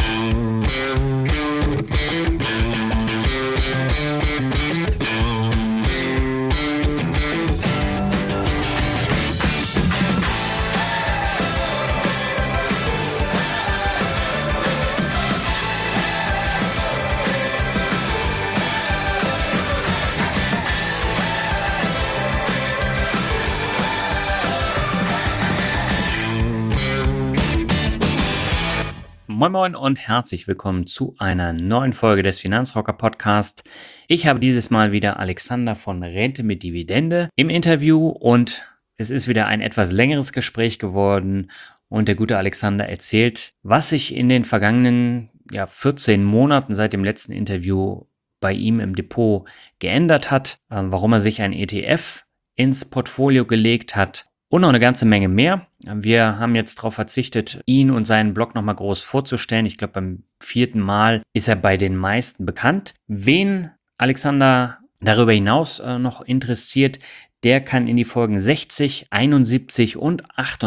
Moin Moin und herzlich willkommen zu einer neuen Folge des Finanzrocker Podcast. Ich habe dieses Mal wieder Alexander von Rente mit Dividende im Interview und es ist wieder ein etwas längeres Gespräch geworden und der gute Alexander erzählt, was sich in den vergangenen 14 Monaten seit dem letzten Interview bei ihm im Depot geändert hat, warum er sich ein ETF ins Portfolio gelegt hat und noch eine ganze Menge mehr. Wir haben jetzt darauf verzichtet, ihn und seinen Blog nochmal groß vorzustellen. Ich glaube, beim 4. Mal ist er bei den meisten bekannt. Wen Alexander darüber hinaus noch interessiert, der kann in die Folgen 60, 71 und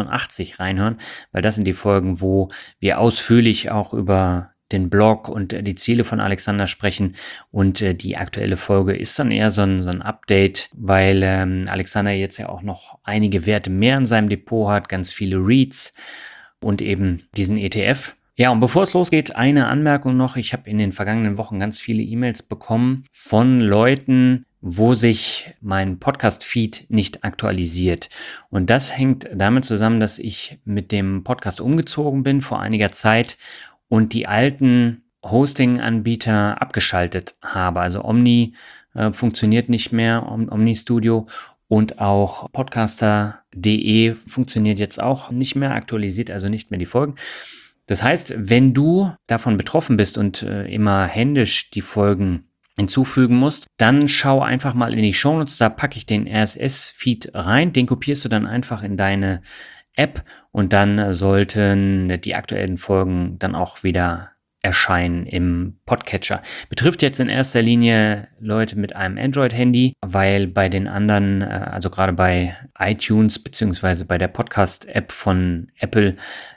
88 reinhören, weil das sind die Folgen, wo wir ausführlich auch über den Blog und die Ziele von Alexander sprechen und die aktuelle Folge ist dann eher so ein Update, weil Alexander jetzt ja auch noch einige Werte mehr in seinem Depot hat, ganz viele REITs und eben diesen ETF. Ja, und bevor es losgeht, eine Anmerkung noch. Ich habe in den vergangenen Wochen ganz viele E-Mails bekommen von Leuten, wo sich mein Podcast-Feed nicht aktualisiert. Und das hängt damit zusammen, dass ich mit dem Podcast umgezogen bin vor einiger Zeit und die alten Hosting-Anbieter abgeschaltet habe. Also Omni funktioniert nicht mehr, Omni Studio, und auch podcaster.de funktioniert jetzt auch nicht mehr, aktualisiert also nicht mehr die Folgen. Das heißt, wenn du davon betroffen bist und immer händisch die Folgen hinzufügen musst, dann schau einfach mal in die Shownotes, da packe ich den RSS-Feed rein, den kopierst du dann einfach in deine App und dann sollten die aktuellen Folgen dann auch wieder erscheinen im Podcatcher. Betrifft jetzt in erster Linie Leute mit einem Android-Handy, weil bei den anderen, also gerade bei iTunes beziehungsweise bei der Podcast-App von Apple,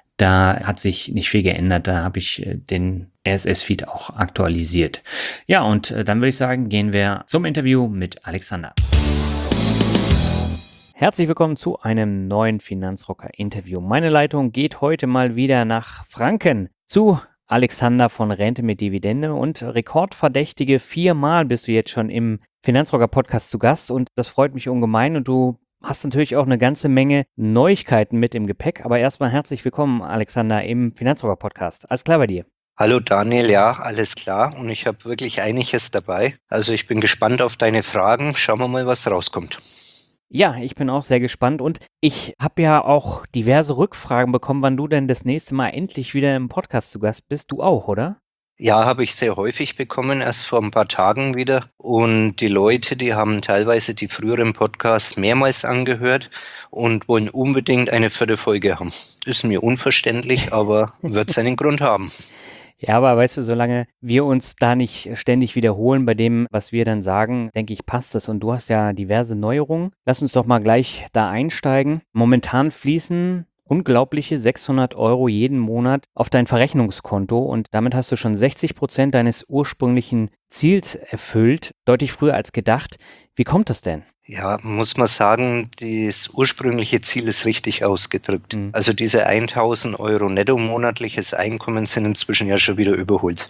da hat sich nicht viel geändert. Da habe ich den RSS-Feed auch aktualisiert. Ja, und dann würde ich sagen, gehen wir zum Interview mit Alexander. Herzlich willkommen zu einem neuen Finanzrocker-Interview. Meine Leitung geht heute mal wieder nach Franken zu Alexander von Rente mit Dividende und rekordverdächtige 4 Mal bist du jetzt schon im Finanzrocker-Podcast zu Gast und das freut mich ungemein und du hast natürlich auch eine ganze Menge Neuigkeiten mit im Gepäck, aber erstmal herzlich willkommen, Alexander, im Finanzrocker-Podcast. Alles klar bei dir? Hallo Daniel, ja, alles klar und ich habe wirklich einiges dabei. Also ich bin gespannt auf deine Fragen. Schauen wir mal, was rauskommt. Ja, ich bin auch sehr gespannt und ich habe ja auch diverse Rückfragen bekommen, wann du denn das nächste Mal endlich wieder im Podcast zu Gast bist. Du auch, oder? Ja, habe ich sehr häufig bekommen, erst vor ein paar Tagen wieder. Und die Leute, die haben teilweise die früheren Podcasts mehrmals angehört und wollen unbedingt eine 4. Folge haben. Ist mir unverständlich, aber wird seinen Grund haben. Ja, aber weißt du, solange wir uns da nicht ständig wiederholen bei dem, was wir dann sagen, denke ich, passt es. Und du hast ja diverse Neuerungen. Lass uns doch mal gleich da einsteigen. Momentan fließen unglaubliche 600 € jeden Monat auf dein Verrechnungskonto und damit hast du schon 60% deines ursprünglichen Ziels erfüllt, deutlich früher als gedacht. Wie kommt das denn? Ja, muss man sagen, das ursprüngliche Ziel ist richtig ausgedrückt. Also diese 1.000 € netto monatliches Einkommen sind inzwischen ja schon wieder überholt.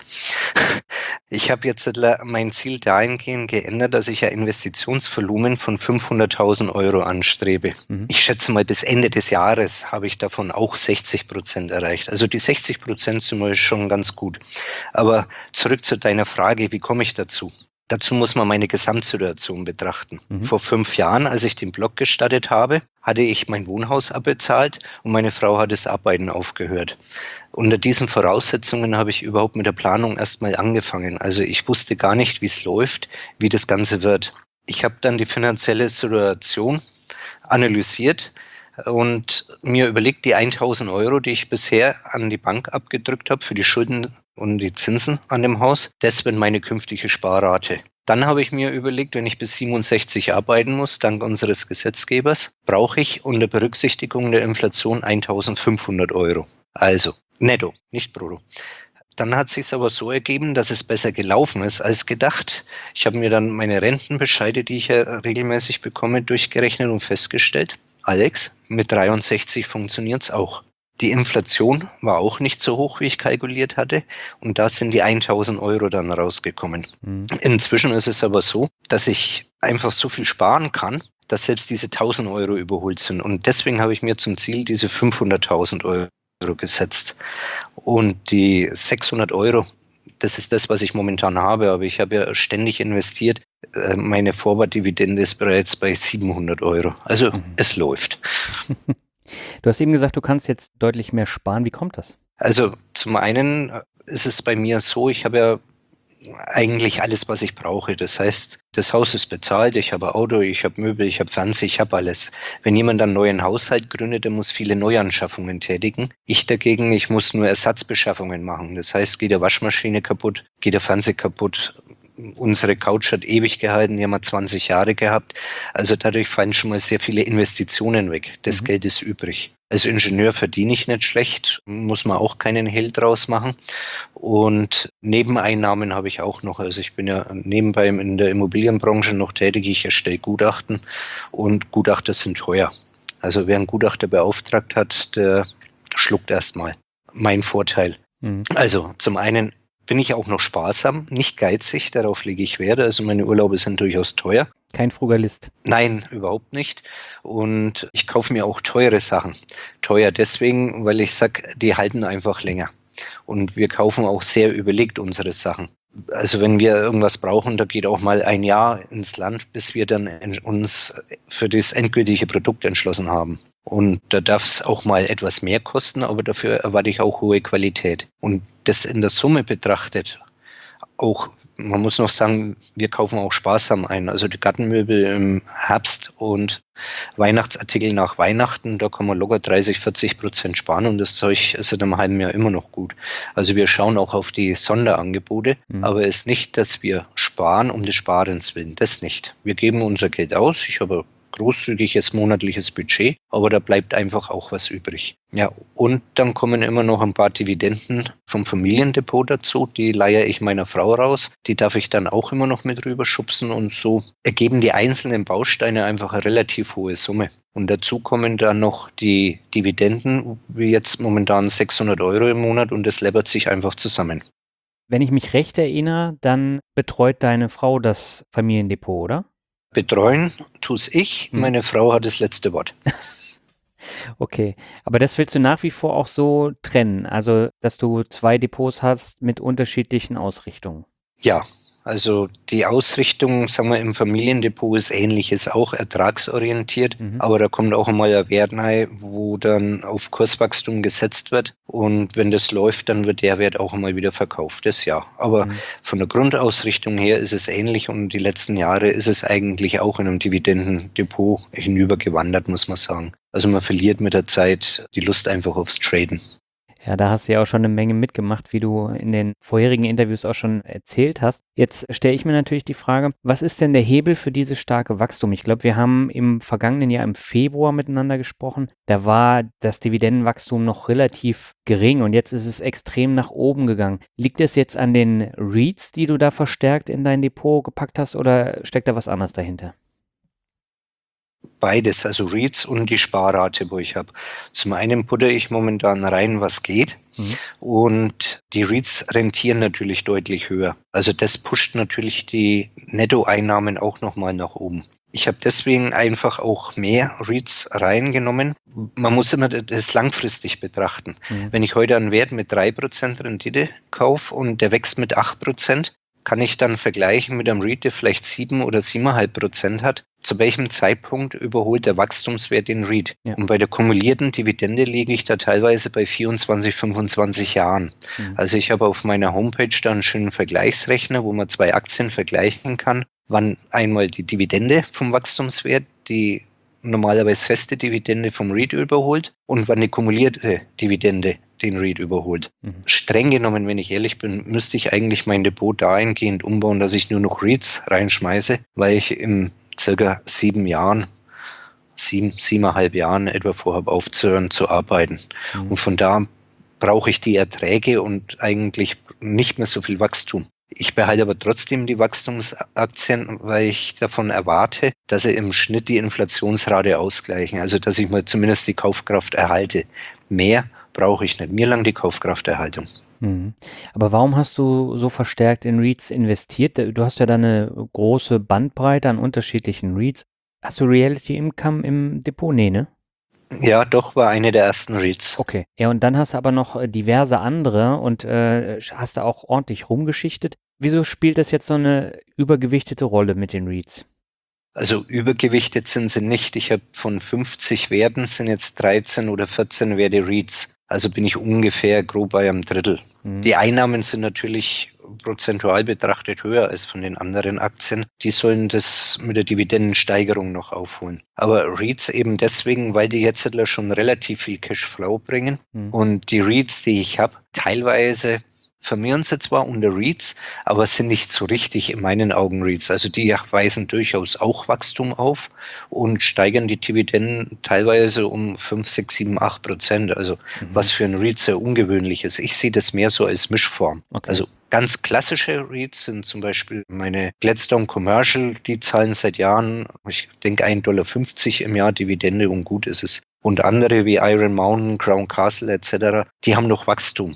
Ich habe jetzt mein Ziel dahingehend geändert, dass ich ein Investitionsvolumen von 500.000 € anstrebe. Ich schätze mal, bis Ende des Jahres habe ich davon auch 60% erreicht. Also die 60% sind mal schon ganz gut. Aber zurück zu deiner Frage, wie komme ich dazu? Dazu muss man meine Gesamtsituation betrachten. Vor 5 Jahren, als ich den Blog gestartet habe, hatte ich mein Wohnhaus abbezahlt und meine Frau hat das Arbeiten aufgehört. Unter diesen Voraussetzungen habe ich überhaupt mit der Planung erstmal angefangen. Also ich wusste gar nicht, wie es läuft, wie das Ganze wird. Ich habe dann die finanzielle Situation analysiert und mir überlegt, die 1.000 €, die ich bisher an die Bank abgedrückt habe für die Schulden und die Zinsen an dem Haus, das wird meine künftige Sparrate. Dann habe ich mir überlegt, wenn ich bis 67 arbeiten muss, dank unseres Gesetzgebers, brauche ich unter Berücksichtigung der Inflation 1.500 €. Also netto, nicht brutto. Dann hat es sich aber so ergeben, dass es besser gelaufen ist als gedacht. Ich habe mir dann meine Rentenbescheide, die ich ja regelmäßig bekomme, durchgerechnet und festgestellt, Alex, mit 63 funktioniert es auch. Die Inflation war auch nicht so hoch, wie ich kalkuliert hatte. Und da sind die 1.000 Euro dann rausgekommen. Inzwischen ist es aber so, dass ich einfach so viel sparen kann, dass selbst diese 1.000 Euro überholt sind. Und deswegen habe ich mir zum Ziel diese 500.000 Euro gesetzt. Und die 600 Euro, das ist das, was ich momentan habe. Aber ich habe ja ständig investiert. Meine Vorwartdividende ist bereits bei 700 Euro. Also es läuft. Du hast eben gesagt, du kannst jetzt deutlich mehr sparen. Wie kommt das? Also zum einen ist es bei mir so, ich habe ja eigentlich alles, was ich brauche. Das heißt, das Haus ist bezahlt, ich habe ein Auto, ich habe Möbel, ich habe Fernseher, ich habe alles. Wenn jemand einen neuen Haushalt gründet, der muss viele Neuanschaffungen tätigen. Ich dagegen, ich muss nur Ersatzbeschaffungen machen. Das heißt, geht der Waschmaschine kaputt, geht der Fernseher kaputt. Unsere Couch hat ewig gehalten, die haben wir 20 Jahre gehabt. Also dadurch fallen schon mal sehr viele Investitionen weg. Das Geld ist übrig. Als Ingenieur verdiene ich nicht schlecht, muss man auch keinen Hehl draus machen. Und Nebeneinnahmen habe ich auch noch. Also ich bin ja nebenbei in der Immobilienbranche noch tätig. Ich erstelle Gutachten und Gutachter sind teuer. Also wer einen Gutachter beauftragt hat, der schluckt erstmal. Mein Vorteil. Also zum einen bin ich auch noch sparsam, nicht geizig, darauf lege ich Wert. Also meine Urlaube sind durchaus teuer. Kein Frugalist. Nein, überhaupt nicht. Und ich kaufe mir auch teure Sachen. Teuer deswegen, weil ich sage, die halten einfach länger. Und wir kaufen auch sehr überlegt unsere Sachen. Also wenn wir irgendwas brauchen, da geht auch mal ein Jahr ins Land, bis wir dann uns für das endgültige Produkt entschlossen haben. Und da darf es auch mal etwas mehr kosten, aber dafür erwarte ich auch hohe Qualität. Und das in der Summe betrachtet, auch, man muss noch sagen, wir kaufen auch sparsam ein. Also die Gartenmöbel im Herbst und Weihnachtsartikel nach Weihnachten, da kann man locker 30-40% sparen und das Zeug ist in einem halben Jahr immer noch gut. Also wir schauen auch auf die Sonderangebote, aber es ist nicht, dass wir sparen um des Sparens willen, das nicht. Wir geben unser Geld aus, ich habe großzügiges monatliches Budget, aber da bleibt einfach auch was übrig. Ja, und dann kommen immer noch ein paar Dividenden vom Familiendepot dazu, die leihe ich meiner Frau raus, die darf ich dann auch immer noch mit rüber schubsen und so ergeben die einzelnen Bausteine einfach eine relativ hohe Summe. Und dazu kommen dann noch die Dividenden, wie jetzt momentan 600 Euro im Monat und das läppert sich einfach zusammen. Wenn ich mich recht erinnere, dann betreut deine Frau das Familiendepot, oder? Betreuen tu's ich, meine Frau hat das letzte Wort. Okay, aber das willst du nach wie vor auch so trennen, also dass du 2 Depots hast mit unterschiedlichen Ausrichtungen? Ja, also die Ausrichtung, sagen wir, im Familiendepot ist ähnlich, ist auch ertragsorientiert, aber da kommt auch einmal ein Wert rein, wo dann auf Kurswachstum gesetzt wird und wenn das läuft, dann wird der Wert auch einmal wieder verkauft, das ja. Aber von der Grundausrichtung her ist es ähnlich und die letzten Jahre ist es eigentlich auch in einem Dividendendepot hinübergewandert, muss man sagen. Also man verliert mit der Zeit die Lust einfach aufs Traden. Ja, da hast du ja auch schon eine Menge mitgemacht, wie du in den vorherigen Interviews auch schon erzählt hast. Jetzt stelle ich mir natürlich die Frage, was ist denn der Hebel für dieses starke Wachstum? Ich glaube, wir haben im vergangenen Jahr im Februar miteinander gesprochen. Da war das Dividendenwachstum noch relativ gering und jetzt ist es extrem nach oben gegangen. Liegt es jetzt an den REITs, die du da verstärkt in dein Depot gepackt hast oder steckt da was anderes dahinter? Beides, also REITs und die Sparrate, wo ich habe. Zum einen butter ich momentan rein, was geht. Und die REITs rentieren natürlich deutlich höher. Also das pusht natürlich die Nettoeinnahmen auch nochmal nach oben. Ich habe deswegen einfach auch mehr REITs reingenommen. Man muss immer das langfristig betrachten. Wenn ich heute einen Wert mit 3% Rendite kaufe und der wächst mit 8%, kann ich dann vergleichen mit einem REIT, der vielleicht 7 oder 7,5% hat. Zu welchem Zeitpunkt überholt der Wachstumswert den REIT? Ja. Und bei der kumulierten Dividende liege ich da teilweise bei 24, 25 Jahren. Also ich habe auf meiner Homepage da einen schönen Vergleichsrechner, wo man 2 Aktien vergleichen kann, wann einmal die Dividende vom Wachstumswert, die normalerweise feste Dividende vom REIT überholt und wann die kumulierte Dividende den REIT überholt. Streng genommen, wenn ich ehrlich bin, müsste ich eigentlich mein Depot dahingehend umbauen, dass ich nur noch REITs reinschmeiße, weil ich in circa 7,5 Jahren etwa vorhabe aufzuhören zu arbeiten. Und von da brauche ich die Erträge und eigentlich nicht mehr so viel Wachstum. Ich behalte aber trotzdem die Wachstumsaktien, weil ich davon erwarte, dass sie im Schnitt die Inflationsrate ausgleichen. Also dass ich mal zumindest die Kaufkraft erhalte. Mehr brauche ich nicht. Mir lang die Kaufkrafterhaltung. Aber warum hast du so verstärkt in REITs investiert? Du hast ja da eine große Bandbreite an unterschiedlichen REITs. Hast du Realty Income im Depot? Nee, ne? Ja, doch, war eine der ersten REITs. Okay. Ja, und dann hast du aber noch diverse andere und hast da auch ordentlich rumgeschichtet. Wieso spielt das jetzt so eine übergewichtete Rolle mit den REITs? Also übergewichtet sind sie nicht. Ich habe von 50 Werten sind jetzt 13 oder 14 Werte REITs. Also bin ich ungefähr grob bei einem Drittel. Die Einnahmen sind natürlich prozentual betrachtet höher als von den anderen Aktien. Die sollen das mit der Dividendensteigerung noch aufholen. Aber REITs eben deswegen, weil die jetzt schon relativ viel Cashflow bringen. Und die REITs, die ich habe, teilweise vermehren sie zwar unter REITs, aber sind nicht so richtig in meinen Augen REITs. Also die weisen durchaus auch Wachstum auf und steigern die Dividenden teilweise um 5, 6, 7, 8%. Also was für ein REIT sehr ungewöhnlich ist. Ich sehe das mehr so als Mischform. Okay. Also ganz klassische REITs sind zum Beispiel meine Gladstone Commercial, die zahlen seit Jahren, ich denke, 1,50 $ im Jahr Dividende und gut ist es. Und andere wie Iron Mountain, Crown Castle etc., die haben noch Wachstum.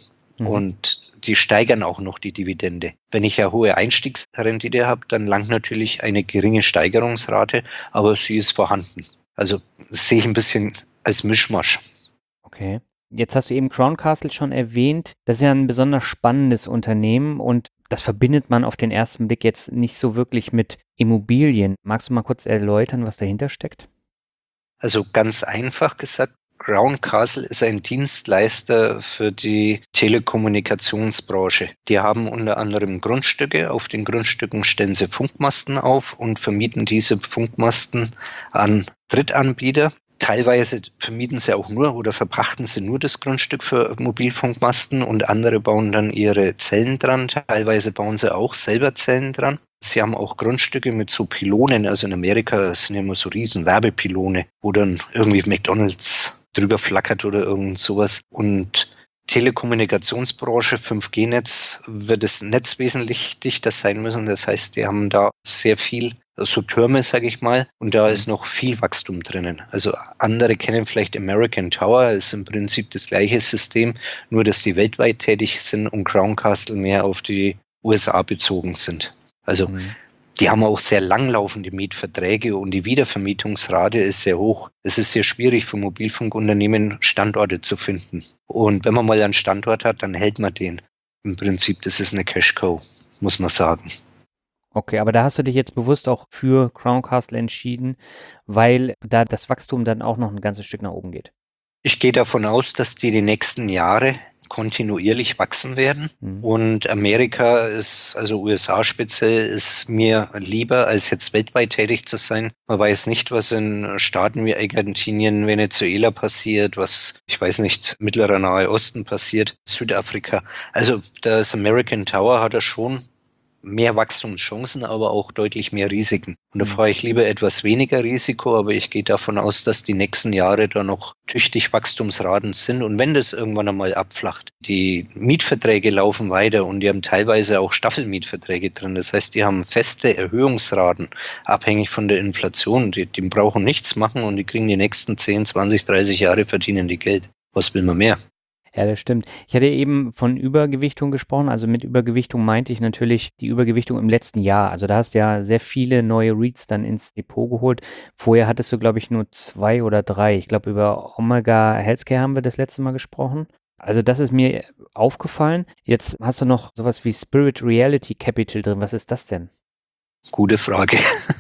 Und die steigern auch noch die Dividende. Wenn ich ja hohe Einstiegsrendite habe, dann langt natürlich eine geringe Steigerungsrate, aber sie ist vorhanden. Also das sehe ich ein bisschen als Mischmasch. Okay. Jetzt hast du eben Crown Castle schon erwähnt. Das ist ja ein besonders spannendes Unternehmen und das verbindet man auf den ersten Blick jetzt nicht so wirklich mit Immobilien. Magst du mal kurz erläutern, was dahinter steckt? Also ganz einfach gesagt, Crown Castle ist ein Dienstleister für die Telekommunikationsbranche. Die haben unter anderem Grundstücke. Auf den Grundstücken stellen sie Funkmasten auf und vermieten diese Funkmasten an Drittanbieter. Teilweise vermieten sie auch nur oder verpachten sie nur das Grundstück für Mobilfunkmasten und andere bauen dann ihre Zellen dran. Teilweise bauen sie auch selber Zellen dran. Sie haben auch Grundstücke mit so Pylonen. Also in Amerika sind ja immer so riesen Werbepylone, wo dann irgendwie McDonald's drüber flackert oder irgend sowas. Und Telekommunikationsbranche, 5G-Netz, wird das Netz wesentlich dichter sein müssen. Das heißt, die haben da sehr viel, so Türme, sage ich mal, und da ist noch viel Wachstum drinnen. Also andere kennen vielleicht American Tower, ist im Prinzip das gleiche System, nur dass die weltweit tätig sind und Crown Castle mehr auf die USA bezogen sind. Also die haben auch sehr langlaufende Mietverträge und die Wiedervermietungsrate ist sehr hoch. Es ist sehr schwierig für Mobilfunkunternehmen, Standorte zu finden. Und wenn man mal einen Standort hat, dann hält man den. Im Prinzip, das ist eine Cash-Cow, muss man sagen. Okay, aber da hast du dich jetzt bewusst auch für Crown Castle entschieden, weil da das Wachstum dann auch noch ein ganzes Stück nach oben geht. Ich gehe davon aus, dass die nächsten Jahre kontinuierlich wachsen werden. Und Amerika ist, also USA speziell, ist mir lieber, als jetzt weltweit tätig zu sein. Man weiß nicht, was in Staaten wie Argentinien, Venezuela passiert, was, ich weiß nicht, Mittlerer Nahe Osten passiert, Südafrika. Also das American Tower hat er schon mehr Wachstumschancen, aber auch deutlich mehr Risiken. Und da fahre ich lieber etwas weniger Risiko, aber ich gehe davon aus, dass die nächsten Jahre da noch tüchtig Wachstumsraten sind. Und wenn das irgendwann einmal abflacht, die Mietverträge laufen weiter und die haben teilweise auch Staffelmietverträge drin. Das heißt, die haben feste Erhöhungsraten, abhängig von der Inflation. Die brauchen nichts machen und die kriegen die nächsten 10, 20, 30 Jahre verdienen die Geld. Was will man mehr? Ja, das stimmt. Ich hatte eben von Übergewichtung gesprochen. Also mit Übergewichtung meinte ich natürlich die Übergewichtung im letzten Jahr. Also da hast du ja sehr viele neue REITs dann ins Depot geholt. Vorher hattest du, glaube ich, nur 2 oder 3. Ich glaube, über Omega Healthcare haben wir das letzte Mal gesprochen. Also das ist mir aufgefallen. Jetzt hast du noch sowas wie Spirit Reality Capital drin. Was ist das denn? Gute Frage.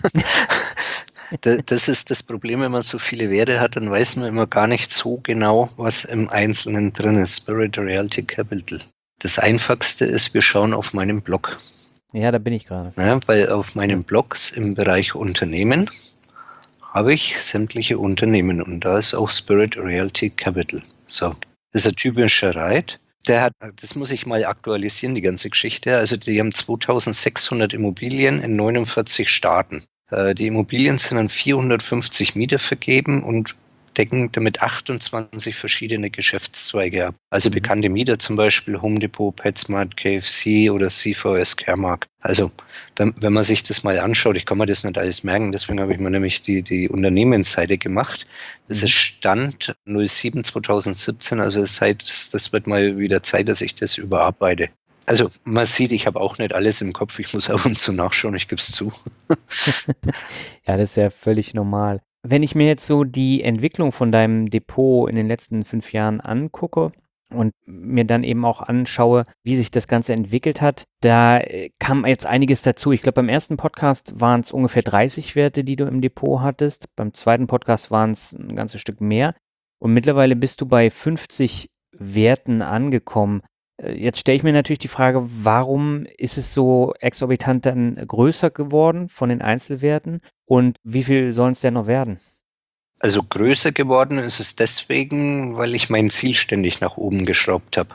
Das ist das Problem, wenn man so viele Werte hat, dann weiß man immer gar nicht so genau, was im Einzelnen drin ist. Spirit Realty Capital. Das Einfachste ist, wir schauen auf meinem Blog. Ja, da bin ich gerade. Ja, weil auf meinen Blogs im Bereich Unternehmen habe ich sämtliche Unternehmen und da ist auch Spirit Realty Capital. So, das ist ein typischer REIT. Das muss ich mal aktualisieren, die ganze Geschichte. Also die haben 2600 Immobilien in 49 Staaten. Die Immobilien sind an 450 Mieter vergeben und decken damit 28 verschiedene Geschäftszweige ab. Also bekannte Mieter zum Beispiel Home Depot, PetSmart, KFC oder CVS Caremark. Also wenn man sich das mal anschaut, ich kann mir das nicht alles merken, deswegen habe ich mir nämlich die Unternehmensseite gemacht. Das ist Stand 07/2017, also das wird mal wieder Zeit, dass ich das überarbeite. Also man sieht, ich habe auch nicht alles im Kopf, ich muss ab und zu nachschauen, ich gebe es zu. Ja, das ist ja völlig normal. Wenn ich mir jetzt so die Entwicklung von deinem Depot in den letzten 5 Jahren angucke und mir dann eben auch anschaue, wie sich das Ganze entwickelt hat, da kam jetzt einiges dazu. Ich glaube, beim ersten Podcast waren es ungefähr 30 Werte, die du im Depot hattest. Beim zweiten Podcast waren es ein ganzes Stück mehr. Und mittlerweile bist du bei 50 Werten angekommen. Jetzt stelle ich mir natürlich die Frage, warum ist es so exorbitant dann größer geworden von den Einzelwerten und wie viel sollen es denn noch werden? Also größer geworden ist es deswegen, weil ich mein Ziel ständig nach oben geschraubt habe.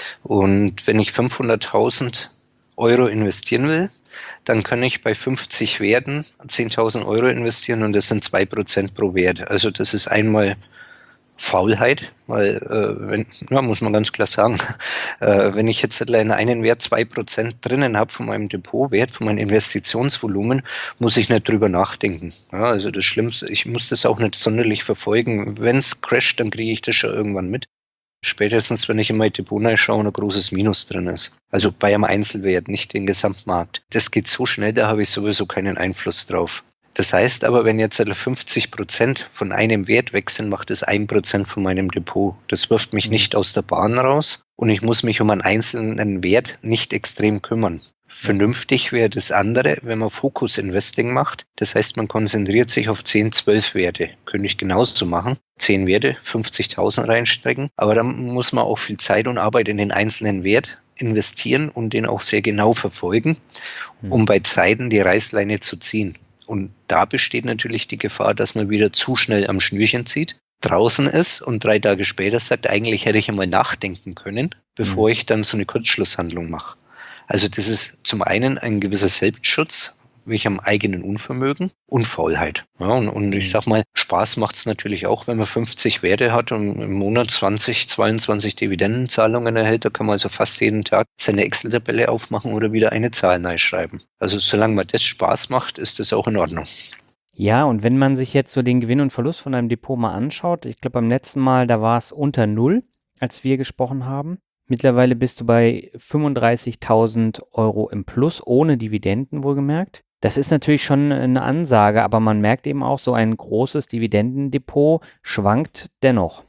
Und wenn ich 500.000 Euro investieren will, dann kann ich bei 50 Werten 10.000 Euro investieren und das sind 2% pro Wert. Also das ist einmal Faulheit, weil, muss man ganz klar sagen, wenn ich jetzt in einen Wert 2% drinnen habe von meinem Depotwert, von meinem Investitionsvolumen, muss ich nicht drüber nachdenken. Ja, also das Schlimmste, ich muss das auch nicht sonderlich verfolgen. Wenn es crasht, dann kriege ich das schon irgendwann mit. Spätestens, wenn ich in mein Depot schaue und ein großes Minus drin ist. Also bei einem Einzelwert, nicht den Gesamtmarkt. Das geht so schnell, da habe ich sowieso keinen Einfluss drauf. Das heißt aber, wenn jetzt 50% von einem Wert weg sind, macht es 1% von meinem Depot. Das wirft mich nicht aus der Bahn raus und ich muss mich um einen einzelnen Wert nicht extrem kümmern. Vernünftig wäre das andere, wenn man Fokus-Investing macht. Das heißt, man konzentriert sich auf 10, 12 Werte. Könnte ich genauso machen. 10 Werte, 50.000 reinstecken. Aber dann muss man auch viel Zeit und Arbeit in den einzelnen Wert investieren und den auch sehr genau verfolgen, um bei Zeiten die Reißleine zu ziehen. Und da besteht natürlich die Gefahr, dass man wieder zu schnell am Schnürchen zieht, draußen ist und 3 Tage später sagt, eigentlich hätte ich einmal nachdenken können, bevor ich dann so eine Kurzschlusshandlung mache. Also das ist zum einen ein gewisser Selbstschutz, welcher am eigenen Unvermögen und Faulheit. Ja, und ich sag mal, Spaß macht es natürlich auch, wenn man 50 Werte hat und im Monat 20, 22 Dividendenzahlungen erhält. Da kann man also fast jeden Tag seine Excel-Tabelle aufmachen oder wieder eine Zahl neu schreiben. Also solange man das Spaß macht, ist das auch in Ordnung. Ja, und wenn man sich jetzt so den Gewinn und Verlust von einem Depot mal anschaut, ich glaube beim letzten Mal, da war es unter 0, als wir gesprochen haben. Mittlerweile bist du bei 35.000 Euro im Plus, ohne Dividenden wohlgemerkt. Das ist natürlich schon eine Ansage, aber man merkt eben auch, so ein großes Dividendendepot schwankt dennoch.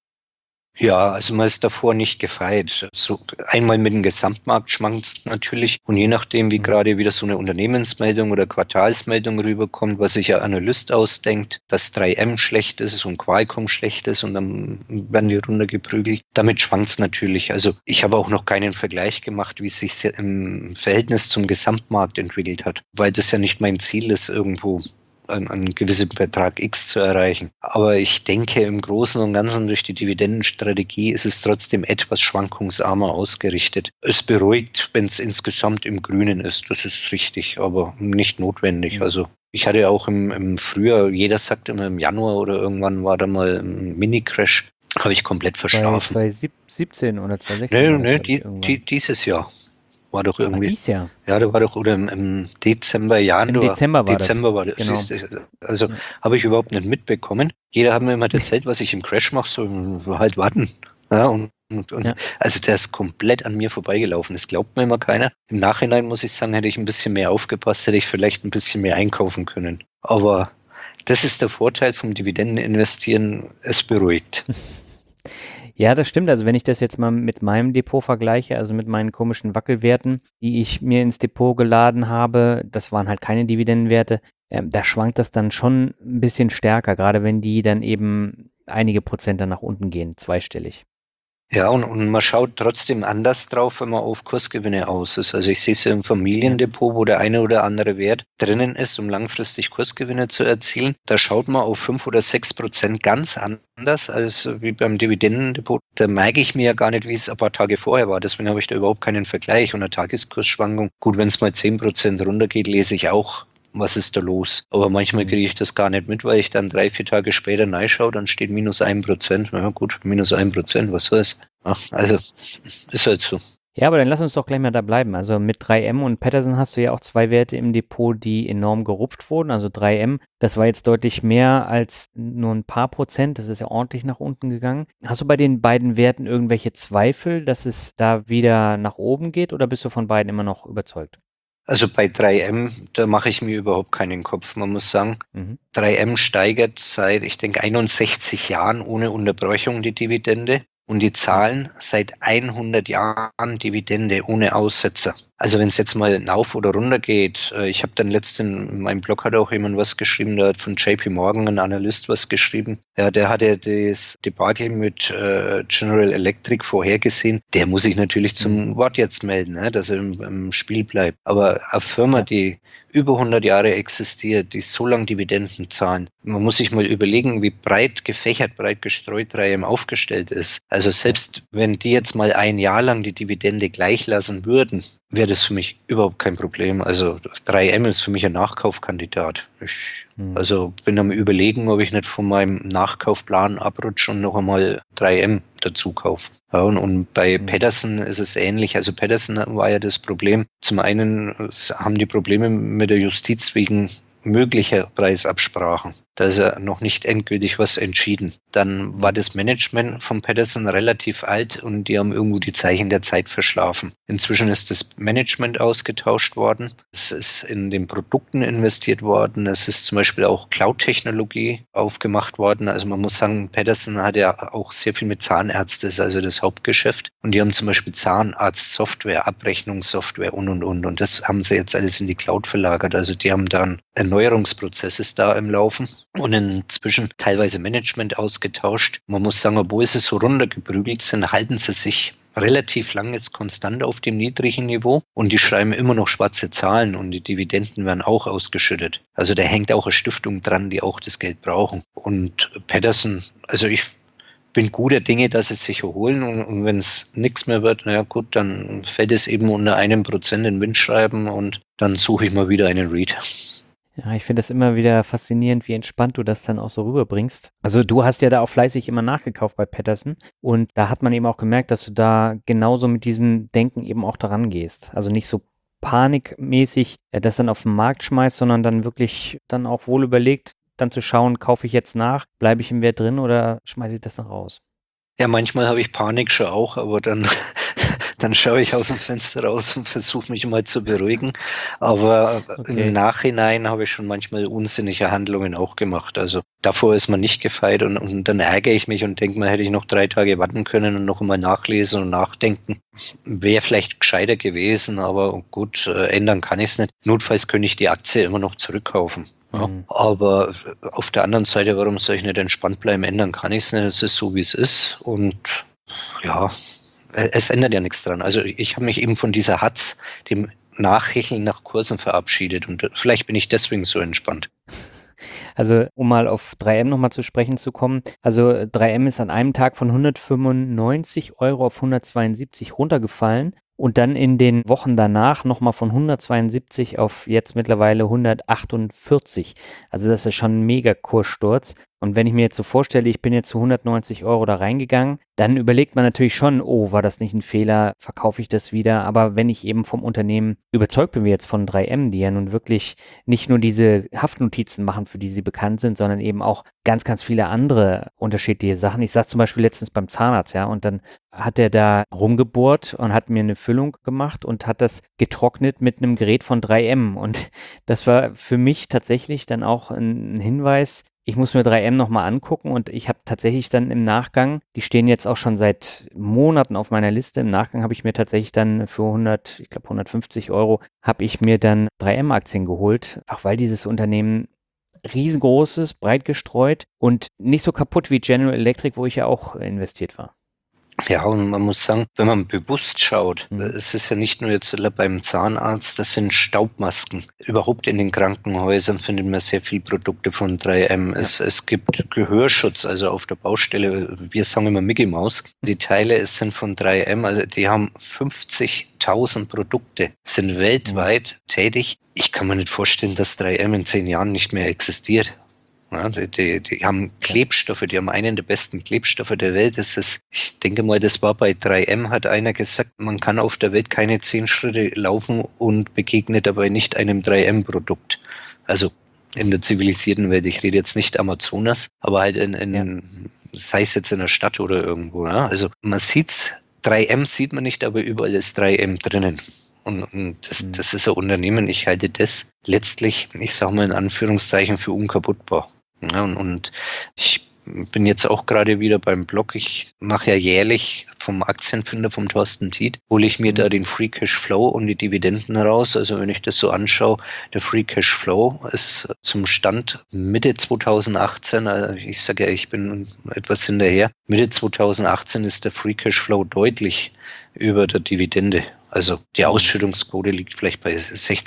Ja, also man ist davor nicht gefeit. So einmal mit dem Gesamtmarkt schwankt es natürlich und je nachdem, wie gerade wieder so eine Unternehmensmeldung oder Quartalsmeldung rüberkommt, was sich ja Analyst ausdenkt, dass 3M schlecht ist und Qualcomm schlecht ist und dann werden die runtergeprügelt. Damit schwankt es natürlich. Also ich habe auch noch keinen Vergleich gemacht, wie es sich im Verhältnis zum Gesamtmarkt entwickelt hat, weil das ja nicht mein Ziel ist, irgendwo einen gewissen Betrag X zu erreichen. Aber ich denke, im Großen und Ganzen durch die Dividendenstrategie ist es trotzdem etwas schwankungsarmer ausgerichtet. Es beruhigt, wenn es insgesamt im Grünen ist. Das ist richtig, aber nicht notwendig. Also ich hatte ja auch im Frühjahr, jeder sagt immer im Januar oder irgendwann war da mal ein Mini-Crash, habe ich komplett verschlafen. 2017 oder 2016? Nee, dieses Jahr. War doch irgendwie. Dieses Jahr? Ja, da war doch, oder im Dezember, Januar. Im Dezember war das. Dezember war das. Genau. Also habe ich überhaupt nicht mitbekommen. Jeder hat mir immer erzählt, was ich im Crash mache, so halt warten. Ja, und also der ist komplett an mir vorbeigelaufen. Das glaubt mir immer keiner. Im Nachhinein muss ich sagen, hätte ich ein bisschen mehr aufgepasst, hätte ich vielleicht ein bisschen mehr einkaufen können. Aber das ist der Vorteil vom Dividendeninvestieren, es beruhigt. Ja, das stimmt. Also wenn ich das jetzt mal mit meinem Depot vergleiche, also mit meinen komischen Wackelwerten, die ich mir ins Depot geladen habe, das waren halt keine Dividendenwerte, da schwankt das dann schon ein bisschen stärker, gerade wenn die dann eben einige Prozent dann nach unten gehen, zweistellig. Ja, und man schaut trotzdem anders drauf, wenn man auf Kursgewinne aus ist. Also ich sehe es ja im Familiendepot, wo der eine oder andere Wert drinnen ist, um langfristig Kursgewinne zu erzielen. Da schaut man auf 5 oder 6% ganz anders als wie beim Dividendendepot. Da merke ich mir ja gar nicht, wie es ein paar Tage vorher war. Deswegen habe ich da überhaupt keinen Vergleich. Und eine Tageskursschwankung, gut, wenn es mal 10% runtergeht, lese ich auch was ist da los? Aber manchmal kriege ich das gar nicht mit, weil ich dann 3, 4 Tage später reinschaue, dann steht -1%. Na gut, -1%, was soll's? Ja, also ist halt so. Ja, aber dann lass uns doch gleich mal da bleiben. Also mit 3M und Peterson hast du ja auch zwei Werte im Depot, die enorm gerupft wurden. Also 3M, das war jetzt deutlich mehr als nur ein paar Prozent. Das ist ja ordentlich nach unten gegangen. Hast du bei den beiden Werten irgendwelche Zweifel, dass es da wieder nach oben geht, oder bist du von beiden immer noch überzeugt? Also bei 3M, da mache ich mir überhaupt keinen Kopf. Man muss sagen, 3M steigert seit, ich denke, 61 Jahren ohne Unterbrechung die Dividende. Und die zahlen seit 100 Jahren Dividende ohne Aussetzer. Also wenn es jetzt mal auf oder runter geht, ich habe dann letztens in meinem Blog hat auch jemand was geschrieben, da hat von JP Morgan ein Analyst was geschrieben. Ja, der hatte das Debakel mit General Electric vorhergesehen. Der muss sich natürlich zum Wort jetzt melden, ne, dass er im Spiel bleibt. Aber eine Firma, die über 100 Jahre existiert, die so lange Dividenden zahlen. Man muss sich mal überlegen, wie breit gefächert, breit gestreut 3M aufgestellt ist. Also selbst wenn die jetzt mal ein Jahr lang die Dividende gleich lassen würden, wäre das für mich überhaupt kein Problem. Also 3M ist für mich ein Nachkaufkandidat. Also bin am Überlegen, ob ich nicht von meinem Nachkaufplan abrutsche und noch einmal 3M dazu kaufe. Ja, und bei Peterson ist es ähnlich. Also Peterson war ja das Problem. Zum einen haben die Probleme mit der Justiz wegen möglicher Preisabsprachen. Da ist ja noch nicht endgültig was entschieden. Dann war das Management von Peterson relativ alt und die haben irgendwo die Zeichen der Zeit verschlafen. Inzwischen ist das Management ausgetauscht worden. Es ist in den Produkten investiert worden. Es ist zum Beispiel auch Cloud-Technologie aufgemacht worden. Also man muss sagen, Peterson hat ja auch sehr viel mit Zahnärzten, das ist also das Hauptgeschäft. Und die haben zum Beispiel Zahnarztsoftware, Abrechnungssoftware und. Und das haben sie jetzt alles in die Cloud verlagert. Also die haben dann Erneuerungsprozess ist da im Laufen und inzwischen teilweise Management ausgetauscht. Man muss sagen, obwohl sie so runtergeprügelt sind, halten sie sich relativ lang jetzt konstant auf dem niedrigen Niveau und die schreiben immer noch schwarze Zahlen und die Dividenden werden auch ausgeschüttet. Also da hängt auch eine Stiftung dran, die auch das Geld brauchen. Und Peterson, also ich bin guter Dinge, dass sie sich erholen und wenn es nichts mehr wird, naja gut, dann fällt es eben unter 1% in Windschreiben und dann suche ich mal wieder einen REIT. Ja, ich finde das immer wieder faszinierend, wie entspannt du das dann auch so rüberbringst. Also du hast ja da auch fleißig immer nachgekauft bei Peterson und da hat man eben auch gemerkt, dass du da genauso mit diesem Denken eben auch daran gehst. Also nicht so panikmäßig das dann auf den Markt schmeißt, sondern dann wirklich dann auch wohl überlegt, dann zu schauen, kaufe ich jetzt nach, bleibe ich im Wert drin oder schmeiße ich das dann raus? Ja, manchmal habe ich Panik schon auch, aber dann dann schaue ich aus dem Fenster raus und versuche mich mal zu beruhigen. Aber im Nachhinein habe ich schon manchmal unsinnige Handlungen auch gemacht. Also davor ist man nicht gefeit und dann ärgere ich mich und denke mal, hätte ich noch 3 Tage warten können und noch einmal nachlesen und nachdenken. Wäre vielleicht gescheiter gewesen, aber gut, ändern kann ich es nicht. Notfalls könnte ich die Aktie immer noch zurückkaufen. Ja. Aber auf der anderen Seite, warum soll ich nicht entspannt bleiben? Ändern kann ich es nicht. Es ist so, wie es ist. Und ja, es ändert ja nichts dran. Also ich habe mich eben von dieser Hatz, dem Nachhecheln nach Kursen verabschiedet und vielleicht bin ich deswegen so entspannt. Also um mal auf 3M nochmal zu sprechen zu kommen. Also 3M ist an einem Tag von 195 € auf 172 runtergefallen und dann in den Wochen danach nochmal von 172 auf jetzt mittlerweile 148. Also das ist schon ein mega Kurssturz. Und wenn ich mir jetzt so vorstelle, ich bin jetzt zu 190 € da reingegangen, dann überlegt man natürlich schon, oh, war das nicht ein Fehler, verkaufe ich das wieder? Aber wenn ich eben vom Unternehmen überzeugt bin, wie jetzt von 3M, die ja nun wirklich nicht nur diese Haftnotizen machen, für die sie bekannt sind, sondern eben auch ganz, ganz viele andere unterschiedliche Sachen. Ich saß zum Beispiel letztens beim Zahnarzt, ja, und dann hat er da rumgebohrt und hat mir eine Füllung gemacht und hat das getrocknet mit einem Gerät von 3M. Und das war für mich tatsächlich dann auch ein Hinweis, ich muss mir 3M nochmal angucken und ich habe tatsächlich dann im Nachgang, die stehen jetzt auch schon seit Monaten auf meiner Liste, im Nachgang habe ich mir tatsächlich dann für 100, ich glaube 150 €, habe ich mir dann 3M-Aktien geholt, auch weil dieses Unternehmen riesengroß ist, breit gestreut und nicht so kaputt wie General Electric, wo ich ja auch investiert war. Ja, und man muss sagen, wenn man bewusst schaut, Mhm. es ist ja nicht nur jetzt beim Zahnarzt, das sind Staubmasken. Überhaupt in den Krankenhäusern findet man sehr viel Produkte von 3M. Ja. Es gibt Gehörschutz, also auf der Baustelle, wir sagen immer Mickey Maus. Die Teile sind von 3M, also die haben 50.000 Produkte, sind weltweit tätig. Ich kann mir nicht vorstellen, dass 3M in 10 Jahren nicht mehr existiert. Ja, die haben Klebstoffe, die haben einen der besten Klebstoffe der Welt. Ich denke mal, das war bei 3M, hat einer gesagt, man kann auf der Welt keine 10 Schritte laufen und begegnet dabei nicht einem 3M-Produkt. Also in der zivilisierten Welt, ich rede jetzt nicht Amazonas, aber halt sei es jetzt in der Stadt oder irgendwo. Ja? Also man sieht's, 3M sieht man nicht, aber überall ist 3M drinnen. Und das ist ein Unternehmen, ich halte das letztlich, ich sage mal in Anführungszeichen, für unkaputtbar. Ja, und ich bin jetzt auch gerade wieder beim Blog. Ich mache ja jährlich vom Aktienfinder, vom Thorsten Tiet, hole ich mir da den Free Cash Flow und die Dividenden raus. Also wenn ich das so anschaue, der Free Cash Flow ist zum Stand Mitte 2018, ich sage ja, ich bin etwas hinterher, Mitte 2018 ist der Free Cash Flow deutlich über der Dividende. Also die Ausschüttungsquote liegt vielleicht bei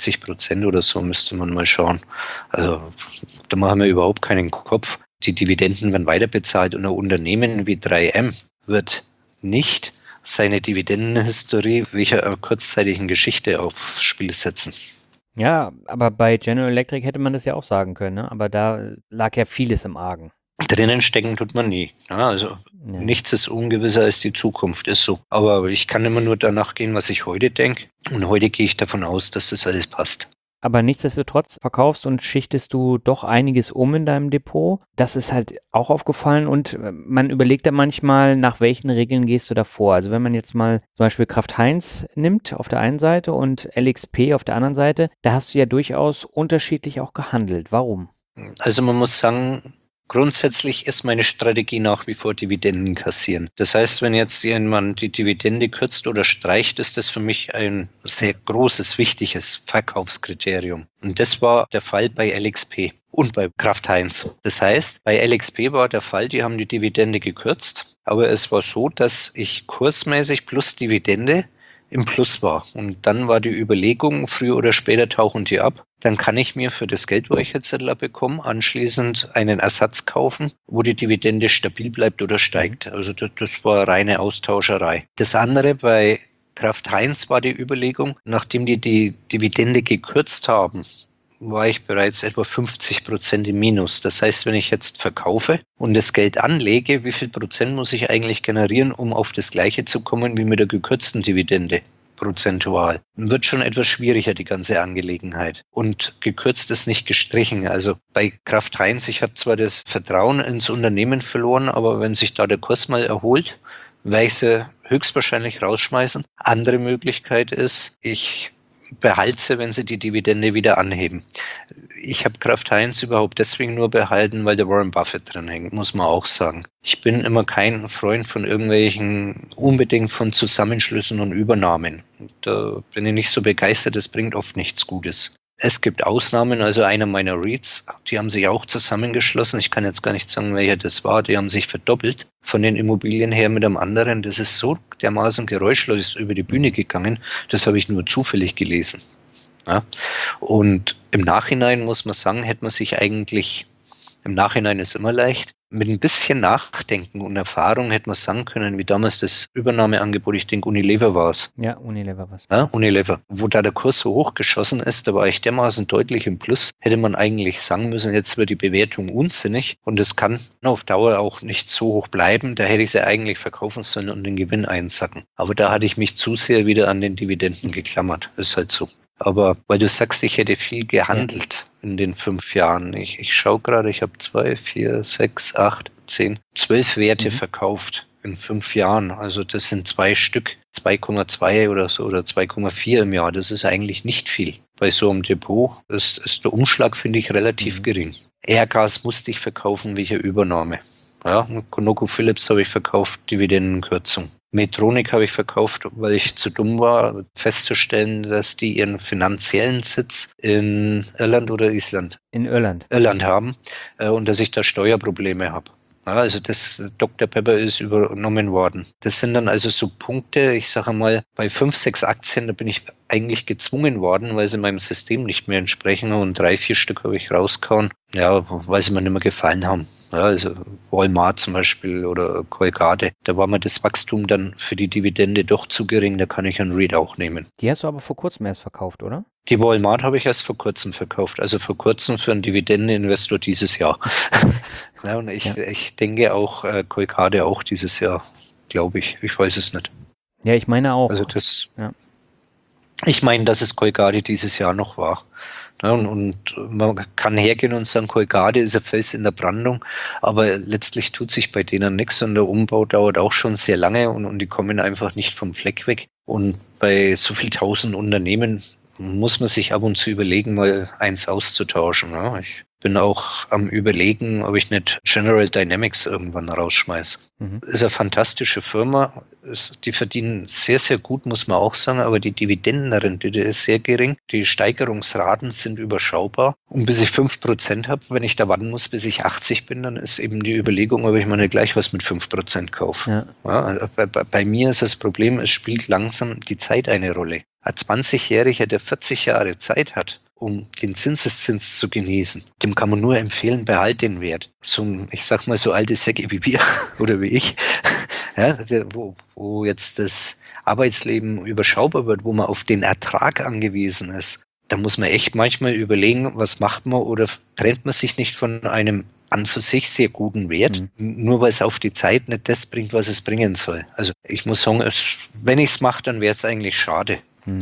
60% oder so, müsste man mal schauen. Also da machen wir überhaupt keinen Kopf. Die Dividenden werden weiterbezahlt und ein Unternehmen wie 3M wird nicht seine Dividendenhistorie wegen einer kurzzeitigen Geschichte aufs Spiel setzen. Ja, aber bei General Electric hätte man das ja auch sagen können, ne? Aber da lag ja vieles im Argen. Drinnen stecken tut man nie. Ja, also nichts ist ungewisser als die Zukunft, ist so. Aber ich kann immer nur danach gehen, was ich heute denke. Und heute gehe ich davon aus, dass das alles passt. Aber nichtsdestotrotz verkaufst und schichtest du doch einiges um in deinem Depot. Das ist halt auch aufgefallen und man überlegt da manchmal, nach welchen Regeln gehst du da vor. Also wenn man jetzt mal zum Beispiel Kraft Heinz nimmt auf der einen Seite und LXP auf der anderen Seite, da hast du ja durchaus unterschiedlich auch gehandelt. Warum? Also man muss sagen, grundsätzlich ist meine Strategie nach wie vor Dividenden kassieren. Das heißt, wenn jetzt jemand die Dividende kürzt oder streicht, ist das für mich ein sehr großes, wichtiges Verkaufskriterium. Und das war der Fall bei LXP und bei Kraft Heinz. Das heißt, bei LXP war der Fall, die haben die Dividende gekürzt, aber es war so, dass ich kursmäßig plus Dividende im Plus war. Und dann war die Überlegung, früher oder später tauchen die ab. Dann kann ich mir für das Geld, wo ich jetzt bekomme, anschließend einen Ersatz kaufen, wo die Dividende stabil bleibt oder steigt. Also das war reine Austauscherei. Das andere bei Kraft Heinz war die Überlegung, nachdem die Dividende gekürzt haben, war ich bereits etwa 50% im Minus. Das heißt, wenn ich jetzt verkaufe und das Geld anlege, wie viel Prozent muss ich eigentlich generieren, um auf das Gleiche zu kommen wie mit der gekürzten Dividende? Prozentual. Wird schon etwas schwieriger, die ganze Angelegenheit. Und gekürzt ist nicht gestrichen. Also bei Kraft Heinz, ich habe zwar das Vertrauen ins Unternehmen verloren, aber wenn sich da der Kurs mal erholt, werde ich sie höchstwahrscheinlich rausschmeißen. Andere Möglichkeit ist, ich behalte sie, wenn sie die Dividende wieder anheben. Ich habe Kraft Heinz überhaupt deswegen nur behalten, weil der Warren Buffett drin hängt, muss man auch sagen. Ich bin immer kein Freund von irgendwelchen, unbedingt von Zusammenschlüssen und Übernahmen. Da bin ich nicht so begeistert, das bringt oft nichts Gutes. Es gibt Ausnahmen, also einer meiner REITs, die haben sich auch zusammengeschlossen. Ich kann jetzt gar nicht sagen, welcher das war. Die haben sich verdoppelt von den Immobilien her mit einem anderen. Das ist so dermaßen geräuschlos über die Bühne gegangen. Das habe ich nur zufällig gelesen. Ja. Und im Nachhinein muss man sagen, hätte man sich eigentlich, im Nachhinein ist immer leicht, mit ein bisschen Nachdenken und Erfahrung hätte man sagen können, wie damals das Übernahmeangebot, ich denke Unilever war es. Ja, Unilever war es. Ja, Unilever. Wo da der Kurs so hochgeschossen ist, da war ich dermaßen deutlich im Plus, hätte man eigentlich sagen müssen, jetzt wird die Bewertung unsinnig und es kann auf Dauer auch nicht so hoch bleiben, da hätte ich sie eigentlich verkaufen sollen und den Gewinn einsacken. Aber da hatte ich mich zu sehr wieder an den Dividenden geklammert. Ist halt so. Aber weil du sagst, ich hätte viel gehandelt in den 5 Jahren. Ich schaue gerade, ich habe 2, 4, 6, 8, 10, 12 Werte verkauft in 5 Jahren. Also das sind 2 Stück, 2,2 oder so oder 2,4 im Jahr. Das ist eigentlich nicht viel. Bei so einem Depot ist der Umschlag, finde ich, relativ gering. Airgas musste ich verkaufen wegen Übernahme. Ja, ConocoPhillips habe ich verkauft, Dividendenkürzung. Medtronic habe ich verkauft, weil ich zu dumm war, festzustellen, dass die ihren finanziellen Sitz in Irland oder Island? In Irland. Irland haben und dass ich da Steuerprobleme habe. Ja, also das Dr. Pepper ist übernommen worden. Das sind dann also so Punkte, ich sage mal, bei 5, 6 Aktien, da bin ich eigentlich gezwungen worden, weil sie meinem System nicht mehr entsprechen, und 3, 4 Stück habe ich rausgehauen, ja, weil sie mir nicht mehr gefallen haben. Ja, also Walmart zum Beispiel oder Colgate, da war mir das Wachstum dann für die Dividende doch zu gering, da kann ich einen REIT auch nehmen. Die hast du aber vor kurzem erst verkauft, oder? Die Walmart habe ich erst vor kurzem verkauft, also vor kurzem für einen Dividendeninvestor dieses Jahr. Ja, und ich denke auch Colgate auch dieses Jahr, glaube ich. Ich weiß es nicht. Ja, ich meine auch. Also ich meine, dass es Colgate dieses Jahr noch war. Ja, und man kann hergehen und sagen, Colgate ist ein Fels in der Brandung, aber letztlich tut sich bei denen nichts und der Umbau dauert auch schon sehr lange und die kommen einfach nicht vom Fleck weg. Und bei so viel 1000 Unternehmen muss man sich ab und zu überlegen, mal eins auszutauschen. Ja. Ich bin auch am Überlegen, ob ich nicht General Dynamics irgendwann rausschmeiße. Ist eine fantastische Firma. Die verdienen sehr, sehr gut, muss man auch sagen, aber die Dividendenrendite ist sehr gering. Die Steigerungsraten sind überschaubar. Und bis ich 5% habe, wenn ich da warten muss, bis ich 80 bin, dann ist eben die Überlegung, ob ich mir nicht gleich was mit 5% kaufe. Ja. Ja, also bei mir ist das Problem, es spielt langsam die Zeit eine Rolle. Ein 20-Jähriger, der 40 Jahre Zeit hat, um den Zinseszins zu genießen, dem kann man nur empfehlen, behalt den Wert. So ein, ich sag mal, so alte Säcke wie wir oder wie ich, ja, wo jetzt das Arbeitsleben überschaubar wird, wo man auf den Ertrag angewiesen ist, da muss man echt manchmal überlegen, was macht man, oder trennt man sich nicht von einem an für sich sehr guten Wert, nur weil es auf die Zeit nicht das bringt, was es bringen soll. Also ich muss sagen, wenn ich es mache, dann wäre es eigentlich schade.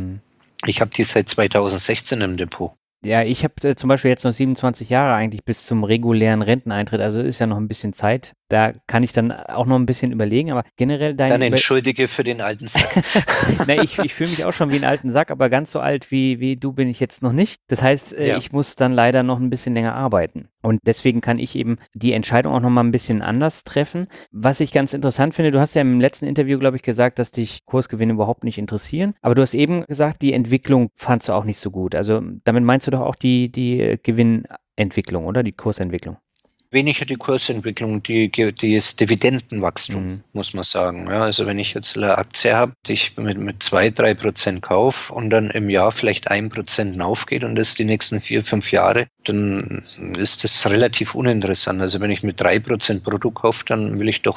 Ich habe die seit 2016 im Depot. Ja, ich habe zum Beispiel jetzt noch 27 Jahre eigentlich bis zum regulären Renteneintritt, also ist ja noch ein bisschen Zeit. Da kann ich dann auch noch ein bisschen überlegen, aber generell Dann entschuldige für den alten Sack. Na, ich fühle mich auch schon wie ein alten Sack, aber ganz so alt wie du bin ich jetzt noch nicht. Das heißt, ich muss dann leider noch ein bisschen länger arbeiten. Und deswegen kann ich eben die Entscheidung auch noch mal ein bisschen anders treffen. Was ich ganz interessant finde, du hast ja im letzten Interview, glaube ich, gesagt, dass dich Kursgewinne überhaupt nicht interessieren. Aber du hast eben gesagt, die Entwicklung fandst du auch nicht so gut. Also damit meinst du doch auch die Gewinnentwicklung, oder? Die Kursentwicklung. Weniger die Kursentwicklung, das Dividendenwachstum, muss man sagen. Ja, also wenn ich jetzt eine Aktie habe, die ich mit 2-3% kaufe und dann im Jahr vielleicht 1% aufgeht und das die nächsten 4-5 Jahre, dann ist das relativ uninteressant. Also wenn ich mit 3% brutto kaufe, dann will ich doch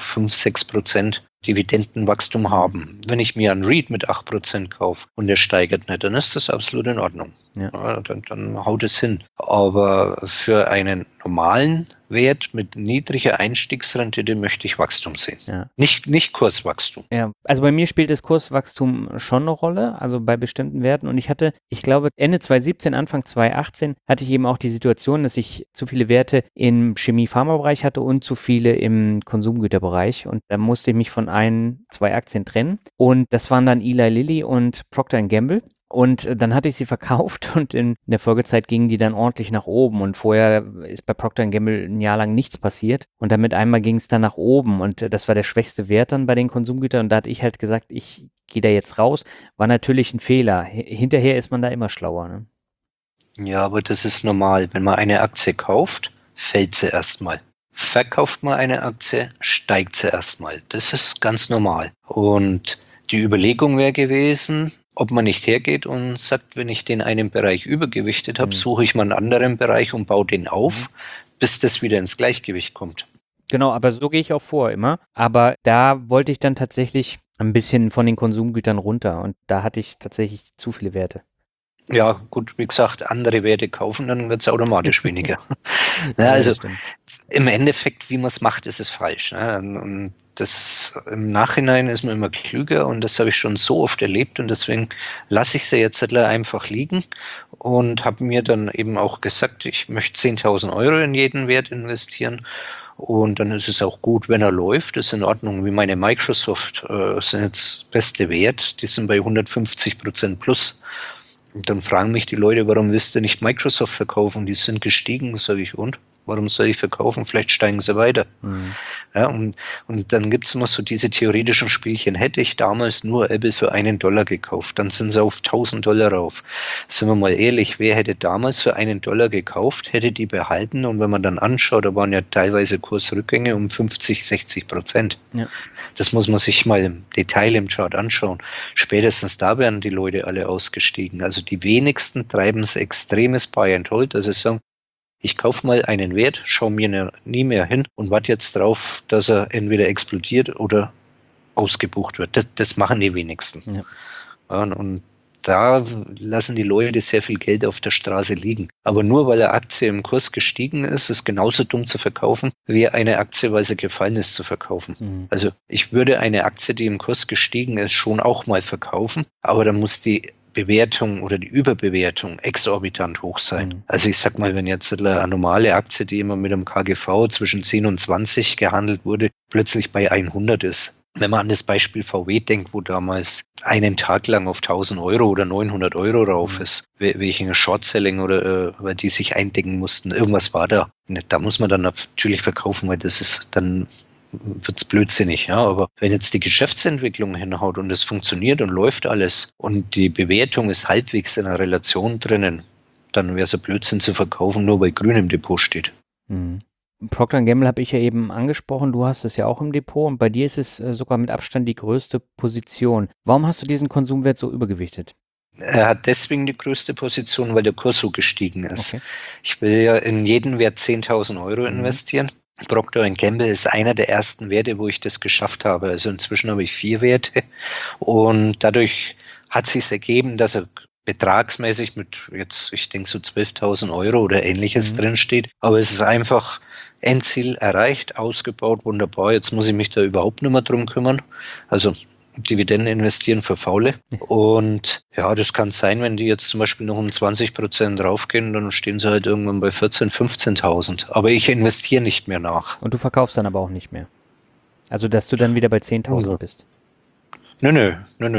5-6% Dividendenwachstum haben. Wenn ich mir einen REIT mit 8% kaufe und der steigert nicht, dann ist das absolut in Ordnung. Ja, dann haut es hin. Aber für einen normalen Wert mit niedriger Einstiegsrendite möchte ich Wachstum sehen. Ja. Nicht Kurswachstum. Ja, also bei mir spielt das Kurswachstum schon eine Rolle, also bei bestimmten Werten. Und ich glaube, Ende 2017, Anfang 2018 hatte ich eben auch die Situation, dass ich zu viele Werte im Chemie-Pharma-Bereich hatte und zu viele im Konsumgüterbereich. Und da musste ich mich von 2 Aktien trennen. Und das waren dann Eli Lilly und Procter & Gamble. Und dann hatte ich sie verkauft und in der Folgezeit gingen die dann ordentlich nach oben. Und vorher ist bei Procter & Gamble ein Jahr lang nichts passiert. Und dann mit einmal ging es dann nach oben. Und das war der schwächste Wert dann bei den Konsumgütern. Und da hatte ich halt gesagt, ich gehe da jetzt raus. War natürlich ein Fehler. Hinterher ist man da immer schlauer. Ne? Ja, aber das ist normal. Wenn man eine Aktie kauft, fällt sie erstmal. Verkauft man eine Aktie, steigt sie erstmal. Das ist ganz normal. Und die Überlegung wäre gewesen, ob man nicht hergeht und sagt, wenn ich den einen Bereich übergewichtet habe, suche ich mal einen anderen Bereich und baue den auf, bis das wieder ins Gleichgewicht kommt. Genau, aber so gehe ich auch vor immer. Aber da wollte ich dann tatsächlich ein bisschen von den Konsumgütern runter und da hatte ich tatsächlich zu viele Werte. Ja, gut, wie gesagt, andere Werte kaufen, dann wird es automatisch weniger. Ja, also im Endeffekt, wie man es macht, ist es falsch. Ne? Und das im Nachhinein ist man immer klüger und das habe ich schon so oft erlebt und deswegen lasse ich sie jetzt einfach liegen und habe mir dann eben auch gesagt, ich möchte 10.000 Euro in jeden Wert investieren. Und dann ist es auch gut, wenn er läuft, ist in Ordnung. Wie meine Microsoft sind jetzt beste Wert, die sind bei 150% plus. Und dann fragen mich die Leute, warum willst du nicht Microsoft verkaufen? Die sind gestiegen, sage ich, und? Warum soll ich verkaufen? Vielleicht steigen sie weiter. Ja, und dann gibt es immer so diese theoretischen Spielchen. Hätte ich damals nur Apple für $1 gekauft, dann sind sie auf $1.000 rauf. Sind wir mal ehrlich, wer hätte damals für $1 gekauft, hätte die behalten? Und wenn man dann anschaut, da waren ja teilweise Kursrückgänge um 50-60%. Ja. Das muss man sich mal im Detail im Chart anschauen. Spätestens da werden die Leute alle ausgestiegen. Also die wenigsten treiben es extremes Buy and Hold, also sagen, ich kaufe mal einen Wert, schaue mir nie mehr hin und warte jetzt drauf, dass er entweder explodiert oder ausgebucht wird. Das machen die wenigsten. Ja. Und da lassen die Leute sehr viel Geld auf der Straße liegen. Aber nur weil eine Aktie im Kurs gestiegen ist, ist genauso dumm zu verkaufen, wie eine Aktie, weil sie gefallen ist, zu verkaufen. Also ich würde eine Aktie, die im Kurs gestiegen ist, schon auch mal verkaufen, aber dann muss die Bewertung oder die Überbewertung exorbitant hoch sein. Also ich sag mal, wenn jetzt eine normale Aktie, die immer mit einem KGV zwischen 10 und 20 gehandelt wurde, plötzlich bei 100 ist. Wenn man an das Beispiel VW denkt, wo damals einen Tag lang auf 1.000 Euro oder 900 Euro rauf ist, wegen Short-Selling oder weil die sich eindecken mussten, irgendwas war da. Da muss man dann natürlich verkaufen, weil das ist dann wird's blödsinnig, ja. Aber wenn jetzt die Geschäftsentwicklung hinhaut und es funktioniert und läuft alles und die Bewertung ist halbwegs in einer Relation drinnen, dann wäre es ein Blödsinn zu verkaufen, nur weil grün im Depot steht. Procter & Gamble habe ich ja eben angesprochen, du hast es ja auch im Depot und bei dir ist es sogar mit Abstand die größte Position. Warum hast du diesen Konsumwert so übergewichtet? Er hat deswegen die größte Position, weil der Kurs so gestiegen ist. Okay. Ich will ja in jeden Wert 10.000 Euro investieren. Procter & Gamble ist einer der ersten Werte, wo ich das geschafft habe. Also inzwischen habe ich 4 Werte und dadurch hat sich ergeben, dass er betragsmäßig mit jetzt, ich denke so 12.000 Euro oder ähnliches drin steht. Aber es ist einfach Endziel erreicht, ausgebaut, wunderbar. Jetzt muss ich mich da überhaupt nicht mehr drum kümmern. Also Dividenden investieren für Faule. Und ja, das kann sein, wenn die jetzt zum Beispiel noch um 20% raufgehen, dann stehen sie halt irgendwann bei 14.000, 15.000. Aber ich investiere nicht mehr nach. Und du verkaufst dann aber auch nicht mehr? Also, dass du dann wieder bei 10.000 bist? Nö.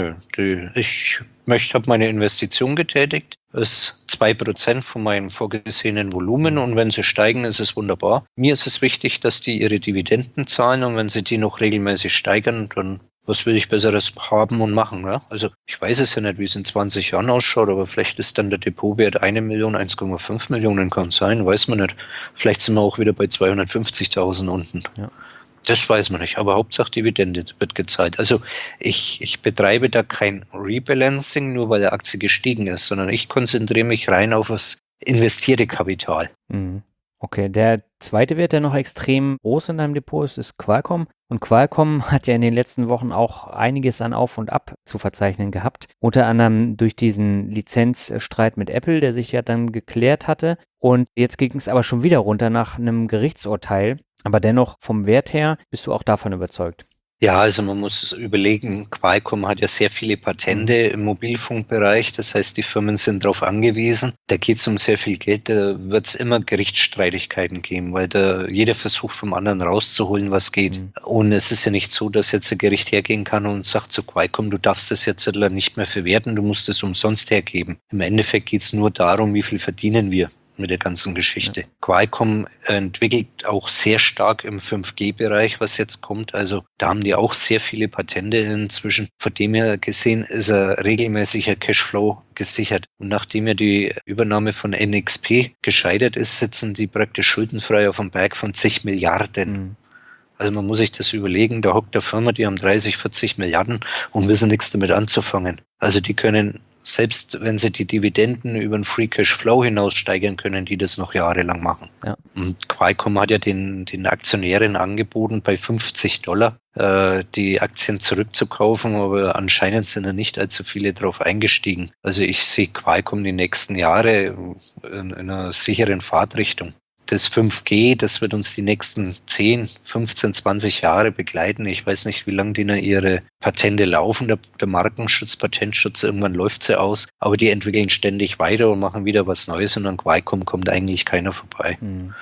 Ich habe meine Investition getätigt. Ist 2% von meinem vorgesehenen Volumen und wenn sie steigen, ist es wunderbar. Mir ist es wichtig, dass die ihre Dividenden zahlen und wenn sie die noch regelmäßig steigern, dann was will ich Besseres haben und machen? Ja? Also ich weiß es ja nicht, wie es in 20 Jahren ausschaut, aber vielleicht ist dann der Depotwert 1 Million, 1,5 Millionen kann sein, weiß man nicht. Vielleicht sind wir auch wieder bei 250.000 unten. Ja. Das weiß man nicht, aber Hauptsache Dividende wird gezahlt. Also ich betreibe da kein Rebalancing, nur weil die Aktie gestiegen ist, sondern ich konzentriere mich rein auf das investierte Kapital. Okay, der zweite Wert, der noch extrem groß in deinem Depot ist, ist Qualcomm. Und Qualcomm hat ja in den letzten Wochen auch einiges an Auf und Ab zu verzeichnen gehabt. Unter anderem durch diesen Lizenzstreit mit Apple, der sich ja dann geklärt hatte. Und jetzt ging es aber schon wieder runter nach einem Gerichtsurteil. Aber dennoch vom Wert her bist du auch davon überzeugt. Ja, also man muss überlegen, Qualcomm hat ja sehr viele Patente im Mobilfunkbereich, das heißt, die Firmen sind darauf angewiesen. Da geht es um sehr viel Geld, da wird es immer Gerichtsstreitigkeiten geben, weil da jeder versucht vom anderen rauszuholen, was geht. Und es ist ja nicht so, dass jetzt ein Gericht hergehen kann und sagt zu Qualcomm, du darfst das jetzt nicht mehr verwerten, du musst es umsonst hergeben. Im Endeffekt geht es nur darum, wie viel verdienen wir mit der ganzen Geschichte. Ja. Qualcomm entwickelt auch sehr stark im 5G-Bereich, was jetzt kommt. Also da haben die auch sehr viele Patente inzwischen. Von dem her gesehen ist ein regelmäßiger Cashflow gesichert. Und nachdem ja die Übernahme von NXP gescheitert ist, sitzen die praktisch schuldenfrei auf einem Berg von zig Milliarden. Also man muss sich das überlegen, da hockt eine Firma, die haben 30, 40 Milliarden und wissen nichts damit anzufangen. Also die können, selbst wenn sie die Dividenden über den Free Cash Flow hinaus steigern können, die das noch jahrelang machen. Ja. Und Qualcomm hat ja den Aktionären angeboten, bei $50 die Aktien zurückzukaufen, aber anscheinend sind da nicht allzu viele drauf eingestiegen. Also ich sehe Qualcomm die nächsten Jahre in einer sicheren Fahrtrichtung. Das 5G, das wird uns die nächsten 10, 15, 20 Jahre begleiten. Ich weiß nicht, wie lange die noch ihre Patente laufen, der Markenschutz, Patentschutz, irgendwann läuft sie aus. Aber die entwickeln ständig weiter und machen wieder was Neues und an Qualcomm kommt eigentlich keiner vorbei.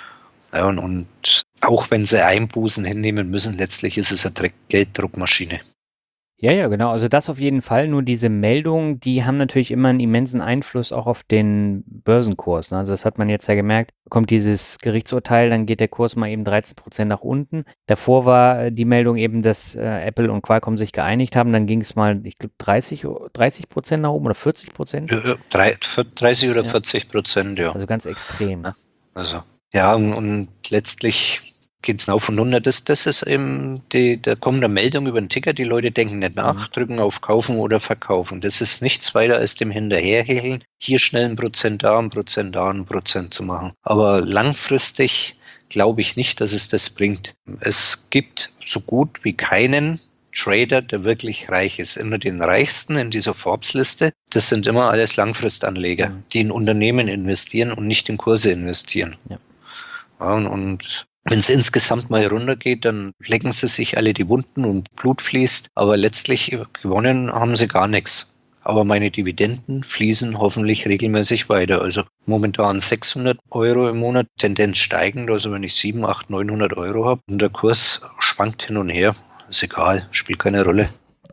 Ja, und auch wenn sie Einbußen hinnehmen müssen, letztlich ist es eine Gelddruckmaschine. Ja, ja, genau. Also das auf jeden Fall. Nur diese Meldungen, die haben natürlich immer einen immensen Einfluss auch auf den Börsenkurs. Ne? Also das hat man jetzt ja gemerkt. Kommt dieses Gerichtsurteil, dann geht der Kurs mal eben 13% nach unten. Davor war die Meldung eben, dass Apple und Qualcomm sich geeinigt haben. Dann ging es mal, ich glaube, 30% nach oben oder 40%. 30 oder Ja. 40%, ja. Also ganz extrem. Also, ja, und letztlich geht es auf und runter. Das ist eben, da kommt eine Meldung über den Ticker, die Leute denken nicht nach, drücken auf Kaufen oder Verkaufen. Das ist nichts weiter als dem Hinterherhecheln, hier schnell 1% da, 1% da, 1% zu machen. Aber langfristig glaube ich nicht, dass es das bringt. Es gibt so gut wie keinen Trader, der wirklich reich ist. Immer den Reichsten in dieser Forbes-Liste, das sind immer alles Langfristanleger, die in Unternehmen investieren und nicht in Kurse investieren. Ja. Ja, und wenn es insgesamt mal runtergeht, dann lecken sie sich alle die Wunden und Blut fließt, aber letztlich gewonnen haben sie gar nichts. Aber meine Dividenden fließen hoffentlich regelmäßig weiter. Also momentan 600 Euro im Monat, Tendenz steigend. Also wenn ich 700, 800, 900 Euro habe und der Kurs schwankt hin und her, ist egal, spielt keine Rolle.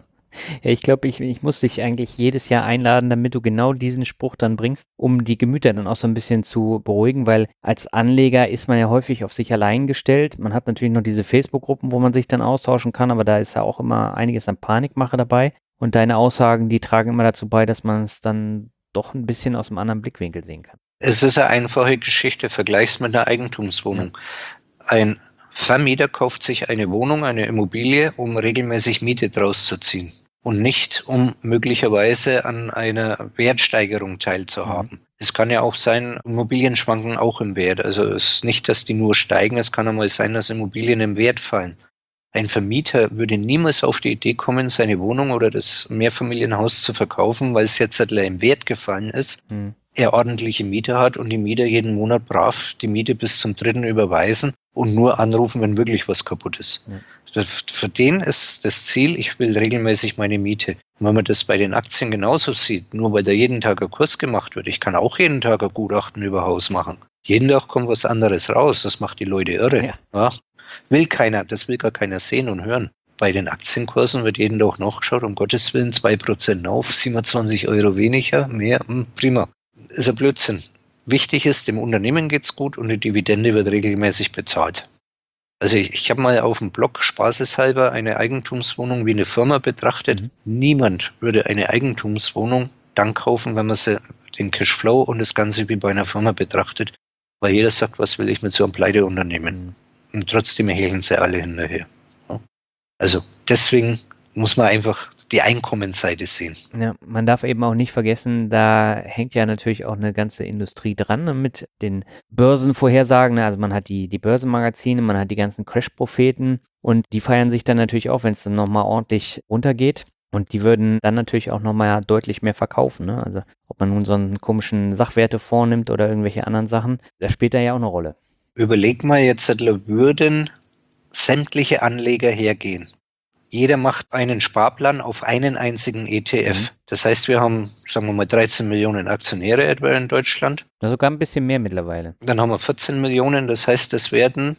Ja, ich glaube, ich muss dich eigentlich jedes Jahr einladen, damit du genau diesen Spruch dann bringst, um die Gemüter dann auch so ein bisschen zu beruhigen, weil als Anleger ist man ja häufig auf sich allein gestellt. Man hat natürlich noch diese Facebook-Gruppen, wo man sich dann austauschen kann, aber da ist ja auch immer einiges an Panikmache dabei. Und deine Aussagen, die tragen immer dazu bei, dass man es dann doch ein bisschen aus einem anderen Blickwinkel sehen kann. Es ist eine einfache Geschichte, vergleich's mit einer Eigentumswohnung. Ein Vermieter kauft sich eine Wohnung, eine Immobilie, um regelmäßig Miete draus zu ziehen und nicht, um möglicherweise an einer Wertsteigerung teilzuhaben. Es kann ja auch sein, Immobilien schwanken auch im Wert. Also es ist nicht, dass die nur steigen, es kann einmal sein, dass Immobilien im Wert fallen. Ein Vermieter würde niemals auf die Idee kommen, seine Wohnung oder das Mehrfamilienhaus zu verkaufen, weil es jetzt im Wert gefallen ist, er ordentliche Mieter hat und die Mieter jeden Monat brav die Miete bis zum 3. überweisen und nur anrufen, wenn wirklich was kaputt ist. Für den ist das Ziel, ich will regelmäßig meine Miete. Und wenn man das bei den Aktien genauso sieht, nur weil da jeden Tag ein Kurs gemacht wird, ich kann auch jeden Tag ein Gutachten über Haus machen. Jeden Tag kommt was anderes raus, das macht die Leute irre. Ja. Will keiner, das will gar keiner sehen und hören. Bei den Aktienkursen wird jeden Tag nachgeschaut, um Gottes Willen 2% auf, 27 Euro weniger, mehr, prima. Ist ein Blödsinn. Wichtig ist, dem Unternehmen geht's gut und die Dividende wird regelmäßig bezahlt. Also ich habe mal auf dem Blog spaßeshalber eine Eigentumswohnung wie eine Firma betrachtet. Niemand würde eine Eigentumswohnung dann kaufen, wenn man den Cashflow und das Ganze wie bei einer Firma betrachtet, weil jeder sagt, was will ich mit so einem Pleiteunternehmen? Und trotzdem hecheln sie alle hinterher. Ja. Also deswegen muss man einfach die Einkommensseite sehen. Ja, man darf eben auch nicht vergessen, da hängt ja natürlich auch eine ganze Industrie dran, ne, mit den Börsenvorhersagen. Also man hat die Börsenmagazine, man hat die ganzen Crash-Propheten und die feiern sich dann natürlich auch, wenn es dann nochmal ordentlich runtergeht. Und die würden dann natürlich auch nochmal deutlich mehr verkaufen. Ne? Also ob man nun so einen komischen Sachwertefonds nimmt oder irgendwelche anderen Sachen, das spielt da ja auch eine Rolle. Überleg mal jetzt, würden sämtliche Anleger hergehen. Jeder macht einen Sparplan auf einen einzigen ETF. Das heißt, wir haben, sagen wir mal, 13 Millionen Aktionäre etwa in Deutschland. Ja, sogar ein bisschen mehr mittlerweile. Dann haben wir 14 Millionen. Das heißt, es werden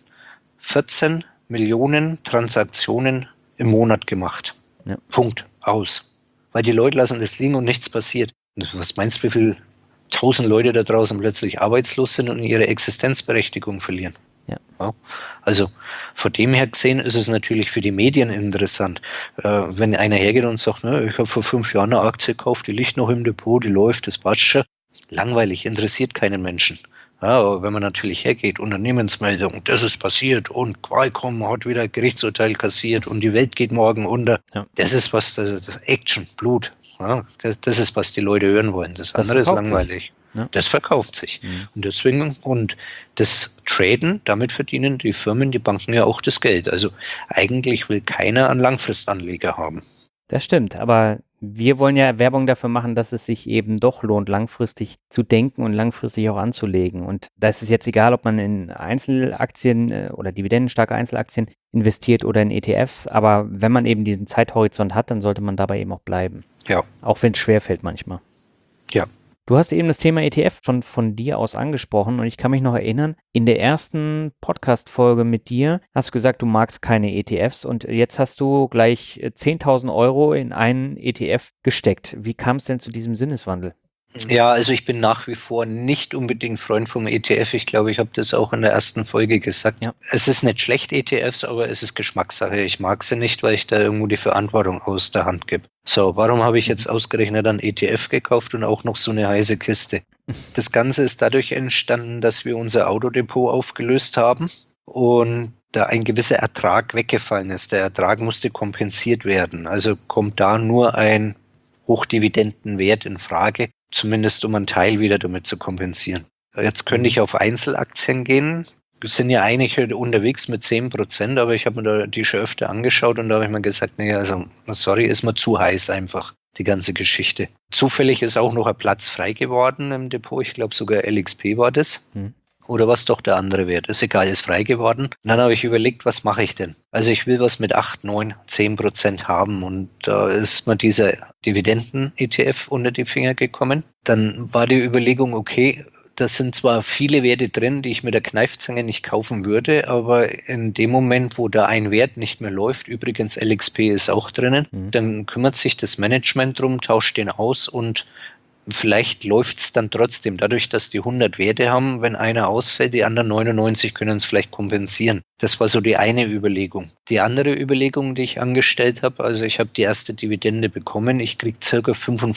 14 Millionen Transaktionen im Monat gemacht. Ja. Punkt. Aus. Weil die Leute lassen das liegen und nichts passiert. Was meinst du, wie viele 1000 Leute da draußen plötzlich arbeitslos sind und ihre Existenzberechtigung verlieren? Ja. Also von dem her gesehen ist es natürlich für die Medien interessant. Wenn einer hergeht und sagt, ne, ich habe vor 5 Jahren eine Aktie gekauft, die liegt noch im Depot, die läuft, das passt schon. Langweilig, interessiert keinen Menschen. Ja, aber wenn man natürlich hergeht, Unternehmensmeldung, das ist passiert und Qualcomm hat wieder ein Gerichtsurteil kassiert und die Welt geht morgen unter. Ja. Das ist was, das ist Action, Blut. Ja, das ist, was die Leute hören wollen. Das andere ist langweilig. Ja. Das verkauft sich. Und deswegen, und das Traden, damit verdienen die Firmen, die Banken ja auch das Geld. Also eigentlich will keiner einen Langfristanleger haben. Das stimmt, aber wir wollen ja Werbung dafür machen, dass es sich eben doch lohnt, langfristig zu denken und langfristig auch anzulegen. Und da ist es jetzt egal, ob man in Einzelaktien oder dividendenstarke Einzelaktien investiert oder in ETFs, aber wenn man eben diesen Zeithorizont hat, dann sollte man dabei eben auch bleiben. Ja. Auch wenn es schwerfällt manchmal. Ja. Du hast eben das Thema ETF schon von dir aus angesprochen und ich kann mich noch erinnern, in der ersten Podcast-Folge mit dir hast du gesagt, du magst keine ETFs und jetzt hast du gleich 10.000 Euro in einen ETF gesteckt. Wie kam es denn zu diesem Sinneswandel? Ja, also ich bin nach wie vor nicht unbedingt Freund vom ETF. Ich glaube, ich habe das auch in der ersten Folge gesagt. Ja. Es ist nicht schlecht, ETFs, aber es ist Geschmackssache. Ich mag sie nicht, weil ich da irgendwo die Verantwortung aus der Hand gebe. So, warum habe ich jetzt ausgerechnet einen ETF gekauft und auch noch so eine heiße Kiste? Das Ganze ist dadurch entstanden, dass wir unser Autodepot aufgelöst haben und da ein gewisser Ertrag weggefallen ist. Der Ertrag musste kompensiert werden. Also kommt da nur ein Hochdividendenwert in Frage, zumindest um einen Teil wieder damit zu kompensieren. Jetzt könnte ich auf Einzelaktien gehen. Wir sind ja eigentlich unterwegs mit 10%, aber ich habe mir da die schon öfter angeschaut und da habe ich mir gesagt, nee, also sorry, ist mir zu heiß einfach, die ganze Geschichte. Zufällig ist auch noch ein Platz frei geworden im Depot. Ich glaube sogar LXP war das. Oder was doch der andere Wert ist, egal, ist frei geworden. Und dann habe ich überlegt, was mache ich denn? Also ich will was mit 8, 9, 10% haben und da ist mir dieser Dividenden-ETF unter die Finger gekommen. Dann war die Überlegung, okay, das sind zwar viele Werte drin, die ich mit der Kneifzange nicht kaufen würde, aber in dem Moment, wo da ein Wert nicht mehr läuft, übrigens LXP ist auch drinnen, dann kümmert sich das Management drum, tauscht den aus und vielleicht läuft es dann trotzdem. Dadurch, dass die 100 Werte haben, wenn einer ausfällt, die anderen 99 können es vielleicht kompensieren. Das war so die eine Überlegung. Die andere Überlegung, die ich angestellt habe, also ich habe die erste Dividende bekommen. Ich kriege ca.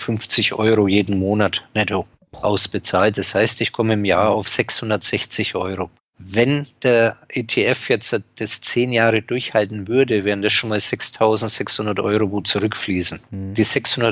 55 Euro jeden Monat netto ausbezahlt. Das heißt, ich komme im Jahr auf 660 Euro. Wenn der ETF jetzt das 10 Jahre durchhalten würde, wären das schon mal 6.600 Euro, wo zurückfließen. Die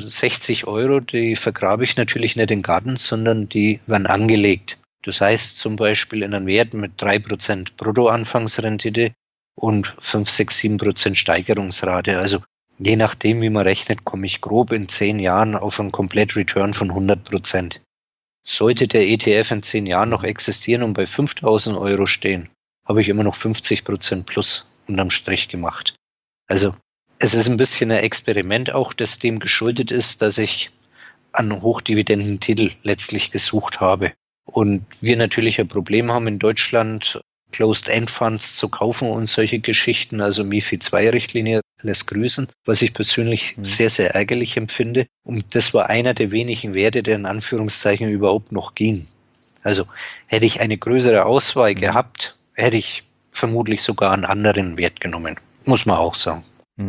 660 Euro, die vergrabe ich natürlich nicht in den Garten, sondern die werden angelegt. Das heißt zum Beispiel in einem Wert mit 3% Bruttoanfangsrendite und 5, 6, 7% Steigerungsrate. Also je nachdem, wie man rechnet, komme ich grob in 10 Jahren auf einen Komplett-Return von 100%. Sollte der ETF in 10 Jahren noch existieren und bei 5.000 Euro stehen, habe ich immer noch 50% plus unterm Strich gemacht. Also es ist ein bisschen ein Experiment auch, das dem geschuldet ist, dass ich einen Hochdividendentitel letztlich gesucht habe. Und wir natürlich ein Problem haben in Deutschland, Closed-End-Funds zu kaufen und solche Geschichten, also MiFID-II-Richtlinie lässt grüßen, was ich persönlich sehr, sehr ärgerlich empfinde. Und das war einer der wenigen Werte, der in Anführungszeichen überhaupt noch ging. Also hätte ich eine größere Auswahl gehabt, hätte ich vermutlich sogar einen anderen Wert genommen. Muss man auch sagen.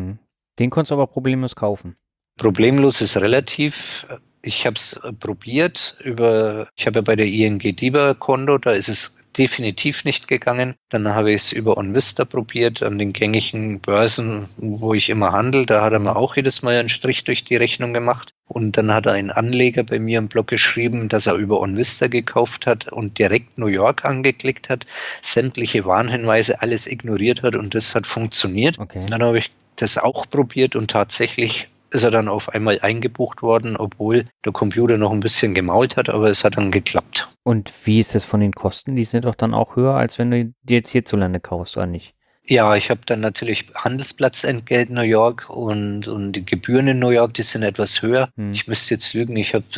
Den konntest du aber problemlos kaufen. Problemlos ist relativ. Ich habe es probiert ich habe ja bei der ING DIBA Konto, da ist es definitiv nicht gegangen. Dann habe ich es über OnVista probiert, an den gängigen Börsen, wo ich immer handle. Da hat er mir auch jedes Mal einen Strich durch die Rechnung gemacht. Und dann hat er ein Anleger bei mir im Blog geschrieben, dass er über OnVista gekauft hat und direkt New York angeklickt hat, sämtliche Warnhinweise, alles ignoriert hat und das hat funktioniert. Okay. Dann habe ich das auch probiert und tatsächlich ist er dann auf einmal eingebucht worden, obwohl der Computer noch ein bisschen gemault hat, aber es hat dann geklappt. Und wie ist das von den Kosten? Die sind doch dann auch höher, als wenn du dir jetzt hierzulande kaufst, oder nicht? Ja, ich habe dann natürlich Handelsplatzentgelt New York und die Gebühren in New York, die sind etwas höher. Ich müsste jetzt lügen, ich habe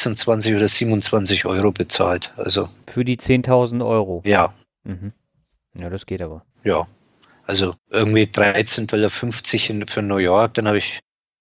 26 oder 27 Euro bezahlt. Also für die 10.000 Euro? Ja. Ja, das geht aber. Ja, also irgendwie 13,50 $ für New York, dann habe ich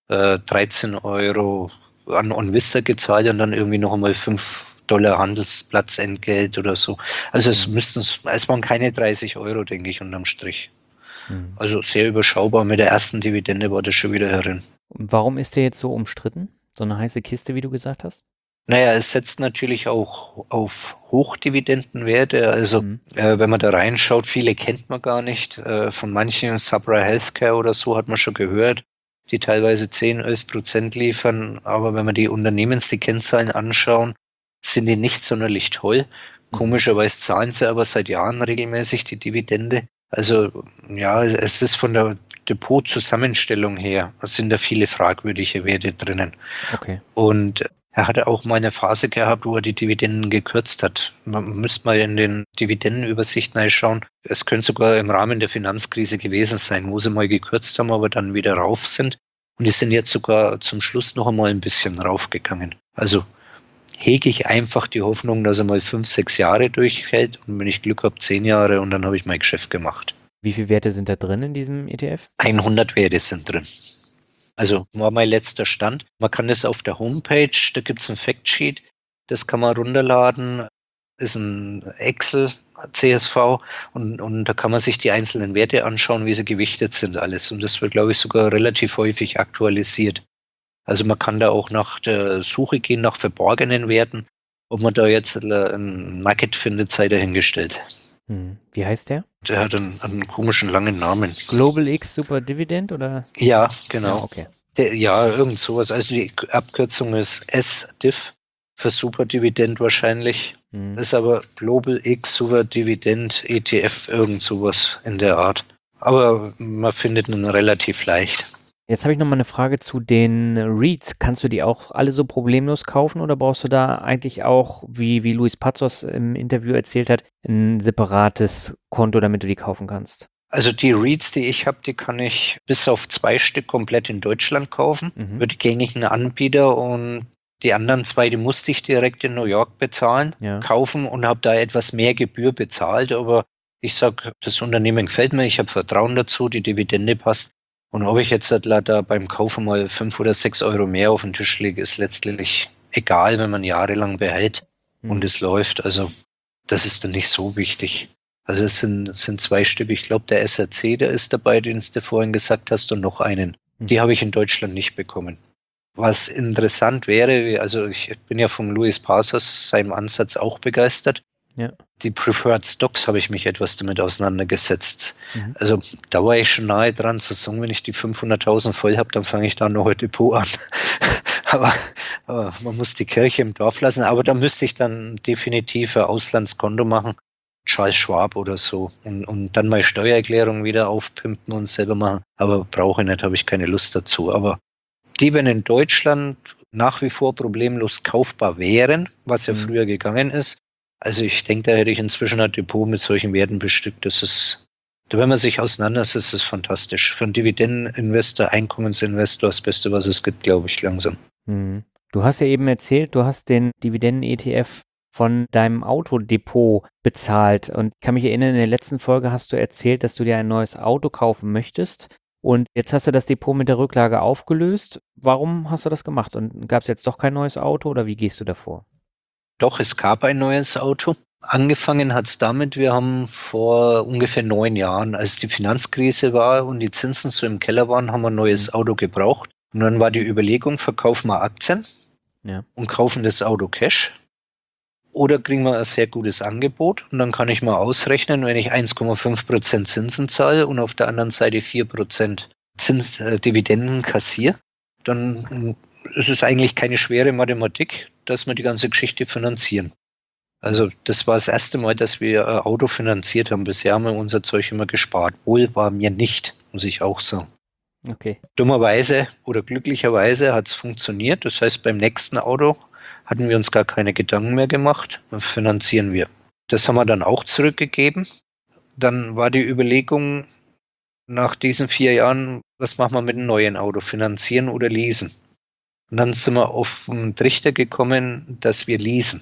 13 Euro an OnVista gezahlt und dann irgendwie noch einmal $5 Handelsplatzentgelt oder so. Also es waren keine 30 Euro, denke ich, unterm Strich. Also sehr überschaubar. Mit der ersten Dividende war das schon wieder herin. Und warum ist der jetzt so umstritten? So eine heiße Kiste, wie du gesagt hast? Naja, es setzt natürlich auch auf Hochdividendenwerte. Also wenn man da reinschaut, viele kennt man gar nicht. Von manchen, Sabra Healthcare oder so, hat man schon gehört, die teilweise 10, 11% liefern. Aber wenn man die Kennzahlen anschauen, sind die nicht sonderlich toll. Komischerweise zahlen sie aber seit Jahren regelmäßig die Dividende. Also ja, es ist von der Depotzusammenstellung her, es sind da viele fragwürdige Werte drinnen. Okay. Und er hatte auch mal eine Phase gehabt, wo er die Dividenden gekürzt hat. Man müsste mal in den Dividendenübersichten reinschauen. Es könnte sogar im Rahmen der Finanzkrise gewesen sein, wo sie mal gekürzt haben, aber dann wieder rauf sind. Und die sind jetzt sogar zum Schluss noch einmal ein bisschen raufgegangen. Also hege ich einfach die Hoffnung, dass er mal 5, 6 Jahre durchhält und wenn ich Glück habe, 10 Jahre und dann habe ich mein Geschäft gemacht. Wie viele Werte sind da drin in diesem ETF? 100 Werte sind drin. Also war mein letzter Stand. Man kann das auf der Homepage, da gibt es ein Factsheet, das kann man runterladen, ist ein Excel, CSV und da kann man sich die einzelnen Werte anschauen, wie sie gewichtet sind alles. Und das wird, glaube ich, sogar relativ häufig aktualisiert. Also man kann da auch nach der Suche gehen, nach verborgenen Werten. Ob man da jetzt ein Market findet, sei dahingestellt. Wie heißt der? Der hat einen komischen langen Namen. Global X Super Dividend oder? Ja, genau. Ja, okay. Ja, irgend sowas. Also die Abkürzung ist SDIV für Super Dividend wahrscheinlich. Ist aber Global X Super Dividend ETF, irgend sowas in der Art. Aber man findet ihn relativ leicht. Jetzt habe ich noch mal eine Frage zu den REITs. Kannst du die auch alle so problemlos kaufen oder brauchst du da eigentlich auch, wie Luis Pazos im Interview erzählt hat, ein separates Konto, damit du die kaufen kannst? Also die REITs, die ich habe, die kann ich bis auf 2 Stück komplett in Deutschland kaufen, über die gängigen Anbieter und die anderen 2, die musste ich direkt in New York bezahlen, kaufen und habe da etwas mehr Gebühr bezahlt, aber ich sage, das Unternehmen gefällt mir, ich habe Vertrauen dazu, die Dividende passt und ob ich jetzt da beim Kaufen mal 5 oder 6 Euro mehr auf den Tisch lege, ist letztlich egal, wenn man jahrelang behält und es läuft, also das ist dann nicht so wichtig. Also es sind 2 Stück. Ich glaube, der SRC, der ist dabei, den du vorhin gesagt hast, und noch einen. Die habe ich in Deutschland nicht bekommen. Was interessant wäre, also ich bin ja von Luis Pazos, seinem Ansatz auch begeistert. Ja. Die Preferred Stocks habe ich mich etwas damit auseinandergesetzt. Also da war ich schon nahe dran zu sagen, wenn ich die 500.000 voll habe, dann fange ich da noch ein Depot an. aber man muss die Kirche im Dorf lassen. Aber da müsste ich dann definitiv ein Auslandskonto machen. Charles Schwab oder so und dann meine Steuererklärung wieder aufpimpen und selber machen. Aber brauche ich nicht, habe ich keine Lust dazu. Aber die, wenn in Deutschland nach wie vor problemlos kaufbar wären, was ja früher gegangen ist, also ich denke, da hätte ich inzwischen ein Depot mit solchen Werten bestückt. Das ist, wenn man sich auseinandersetzt, ist es fantastisch. Für einen Dividendeninvestor, Einkommensinvestor, das Beste, was es gibt, glaube ich, langsam. Du hast ja eben erzählt, du hast den Dividenden-ETF von deinem Autodepot bezahlt. Und ich kann mich erinnern, in der letzten Folge hast du erzählt, dass du dir ein neues Auto kaufen möchtest. Und jetzt hast du das Depot mit der Rücklage aufgelöst. Warum hast du das gemacht? Und gab es jetzt doch kein neues Auto oder wie gehst du davor? Doch, es gab ein neues Auto. Angefangen hat es damit, wir haben vor ungefähr 9 Jahren, als die Finanzkrise war und die Zinsen so im Keller waren, haben wir ein neues Auto gebraucht. Und dann war die Überlegung, verkaufen wir Aktien und kaufen das Auto Cash. Oder kriegen wir ein sehr gutes Angebot und dann kann ich mal ausrechnen, wenn ich 1,5% Zinsen zahle und auf der anderen Seite 4% Dividenden kassiere, dann ist es eigentlich keine schwere Mathematik, dass wir die ganze Geschichte finanzieren. Also das war das erste Mal, dass wir ein Auto finanziert haben. Bisher haben wir unser Zeug immer gespart. Wohl war mir nicht, muss ich auch sagen. Okay. Dummerweise oder glücklicherweise hat es funktioniert. Das heißt, beim nächsten Auto hatten wir uns gar keine Gedanken mehr gemacht, finanzieren wir. Das haben wir dann auch zurückgegeben. Dann war die Überlegung nach diesen 4 Jahren, was machen wir mit einem neuen Auto, finanzieren oder leasen? Und dann sind wir auf den Trichter gekommen, dass wir leasen.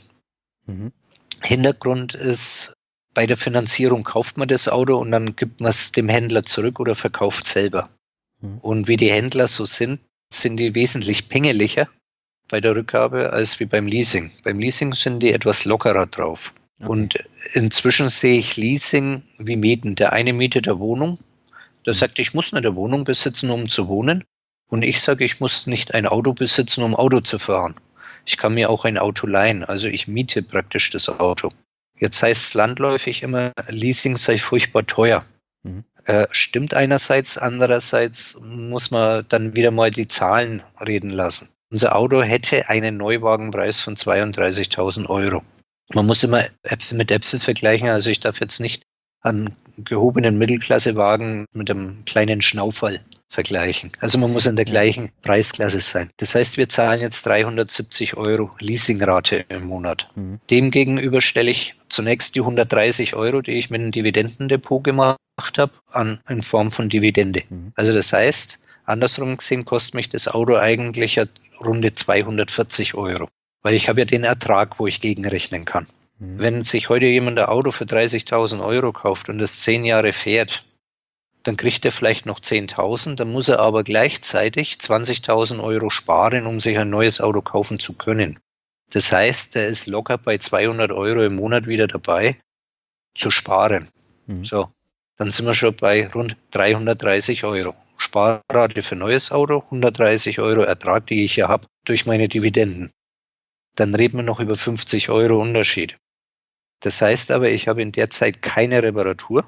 Hintergrund ist, bei der Finanzierung kauft man das Auto und dann gibt man es dem Händler zurück oder verkauft selber. Und wie die Händler so sind die wesentlich pingeliger bei der Rückgabe als wie beim Leasing. Beim Leasing sind die etwas lockerer drauf. Okay. Und inzwischen sehe ich Leasing wie Mieten. Der eine mietet eine Wohnung, der sagt, ich muss nicht eine Wohnung besitzen, um zu wohnen. Und ich sage, ich muss nicht ein Auto besitzen, um Auto zu fahren. Ich kann mir auch ein Auto leihen. Also ich miete praktisch das Auto. Jetzt heißt es landläufig immer, Leasing sei furchtbar teuer. Stimmt einerseits, andererseits muss man dann wieder mal die Zahlen reden lassen. Unser Auto hätte einen Neuwagenpreis von 32.000 Euro. Man muss immer Äpfel mit Äpfel vergleichen. Also ich darf jetzt nicht einen gehobenen Mittelklassewagen mit einem kleinen Schnaufall vergleichen. Also man muss in der gleichen Preisklasse sein. Das heißt, wir zahlen jetzt 370 Euro Leasingrate im Monat. Demgegenüber stelle ich zunächst die 130 Euro, die ich mit einem Dividendendepot gemacht habe, in Form von Dividende. Also das heißt, andersrum gesehen kostet mich das Auto eigentlich runde 240 Euro. weil ich habe ja den Ertrag, wo ich gegenrechnen kann. Wenn sich heute jemand ein Auto für 30.000 Euro kauft und es 10 Jahre fährt, dann kriegt er vielleicht noch 10.000, dann muss er aber gleichzeitig 20.000 Euro sparen, um sich ein neues Auto kaufen zu können. Das heißt, er ist locker bei 200 Euro im Monat wieder dabei, zu sparen. So, dann sind wir schon bei rund 330 Euro. Sparrate für neues Auto, 130 Euro Ertrag, die ich ja habe durch meine Dividenden. Dann reden wir noch über 50 Euro Unterschied. Das heißt aber, ich habe in der Zeit keine Reparatur.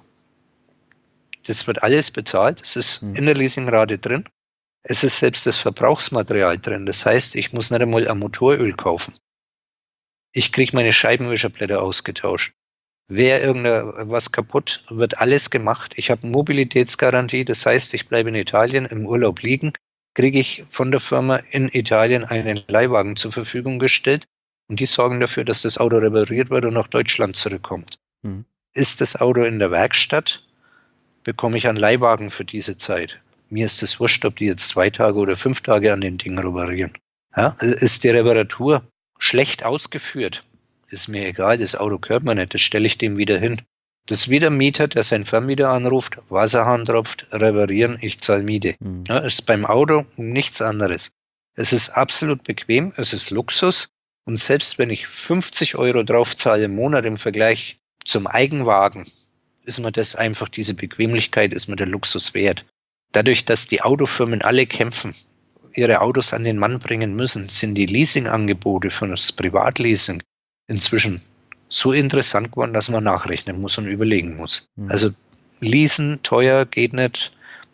Das wird alles bezahlt. Es ist in der Leasingrate drin. Es ist selbst das Verbrauchsmaterial drin. Das heißt, ich muss nicht einmal ein Motoröl kaufen. Ich kriege meine Scheibenwischerblätter ausgetauscht. Wäre irgendwas kaputt, wird alles gemacht. Ich habe Mobilitätsgarantie. Das heißt, ich bleibe in Italien im Urlaub liegen, kriege ich von der Firma in Italien einen Leihwagen zur Verfügung gestellt. Und die sorgen dafür, dass das Auto repariert wird und nach Deutschland zurückkommt. Ist das Auto in der Werkstatt, bekomme ich einen Leihwagen für diese Zeit. Mir ist es wurscht, ob die jetzt 2 Tage oder 5 Tage an den Dingen reparieren. Ja, ist die Reparatur schlecht ausgeführt, ist mir egal, das Auto gehört mir nicht, das stelle ich dem wieder hin. Das ist wie der Mieter, der seinen Vermieter anruft, Wasserhahn tropft, reparieren, ich zahle Miete. Ja, ist beim Auto nichts anderes. Es ist absolut bequem, es ist Luxus. Und selbst wenn ich 50 Euro drauf zahle im Monat im Vergleich zum Eigenwagen, ist mir das einfach, diese Bequemlichkeit, ist mir der Luxus wert. Dadurch, dass die Autofirmen alle kämpfen, ihre Autos an den Mann bringen müssen, sind die Leasingangebote für das Privatleasing inzwischen so interessant geworden, dass man nachrechnen muss und überlegen muss. Also leasen, teuer, geht nicht,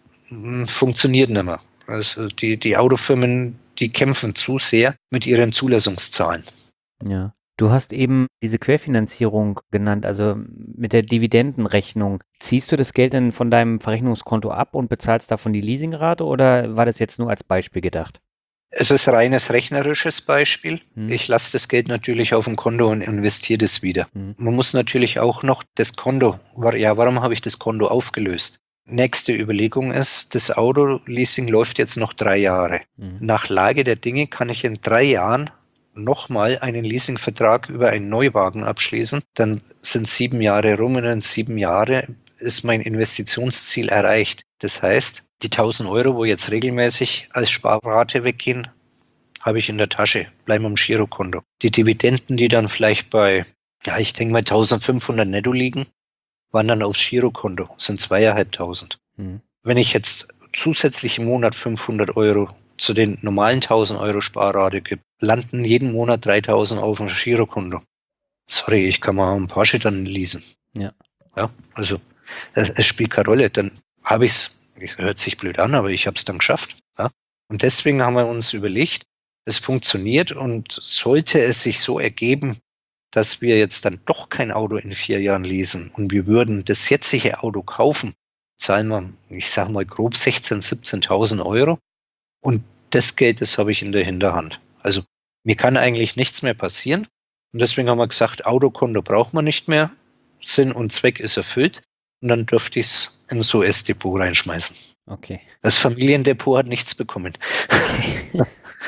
funktioniert nicht mehr. Also die Autofirmen, die kämpfen zu sehr mit ihren Zulassungszahlen. Ja. Du hast eben diese Querfinanzierung genannt, also mit der Dividendenrechnung. Ziehst du das Geld dann von deinem Verrechnungskonto ab und bezahlst davon die Leasingrate oder war das jetzt nur als Beispiel gedacht? Es ist reines rechnerisches Beispiel. Ich lasse das Geld natürlich auf dem Konto und investiere das wieder. Man muss natürlich auch noch das Konto, warum habe ich das Konto aufgelöst? Nächste Überlegung ist, das Autoleasing läuft jetzt noch 3 Jahre. Nach Lage der Dinge kann ich in 3 Jahren nochmal einen Leasingvertrag über einen Neuwagen abschließen. Dann sind 7 Jahre rum und in 7 Jahren ist mein Investitionsziel erreicht. Das heißt, die 1.000 Euro, wo jetzt regelmäßig als Sparrate weggehen, habe ich in der Tasche, bleiben am Girokonto. Die Dividenden, die dann vielleicht bei, ich denke mal 1.500 netto liegen, wandern aufs Girokonto, sind 2.500. Wenn ich jetzt zusätzlich im Monat 500 Euro zu den normalen 1.000 Euro Sparrate gibt, landen jeden Monat 3.000 auf dem Girokonto. Sorry, ich kann mal einen Porsche dann leasen. Ja, also es spielt keine Rolle. Dann habe ich es hört sich blöd an, aber ich habe es dann geschafft. Ja? Und deswegen haben wir uns überlegt, es funktioniert und sollte es sich so ergeben, dass wir jetzt dann doch kein Auto in 4 Jahren leasen und wir würden das jetzige Auto kaufen, zahlen wir, ich sage mal grob 16.000, 17.000 Euro. Und das Geld, das habe ich in der Hinterhand. Also mir kann eigentlich nichts mehr passieren. Und deswegen haben wir gesagt, Autokonto braucht man nicht mehr. Sinn und Zweck ist erfüllt. Und dann dürfte ich es ins US-Depot reinschmeißen. Okay. Das Familiendepot hat nichts bekommen. Okay.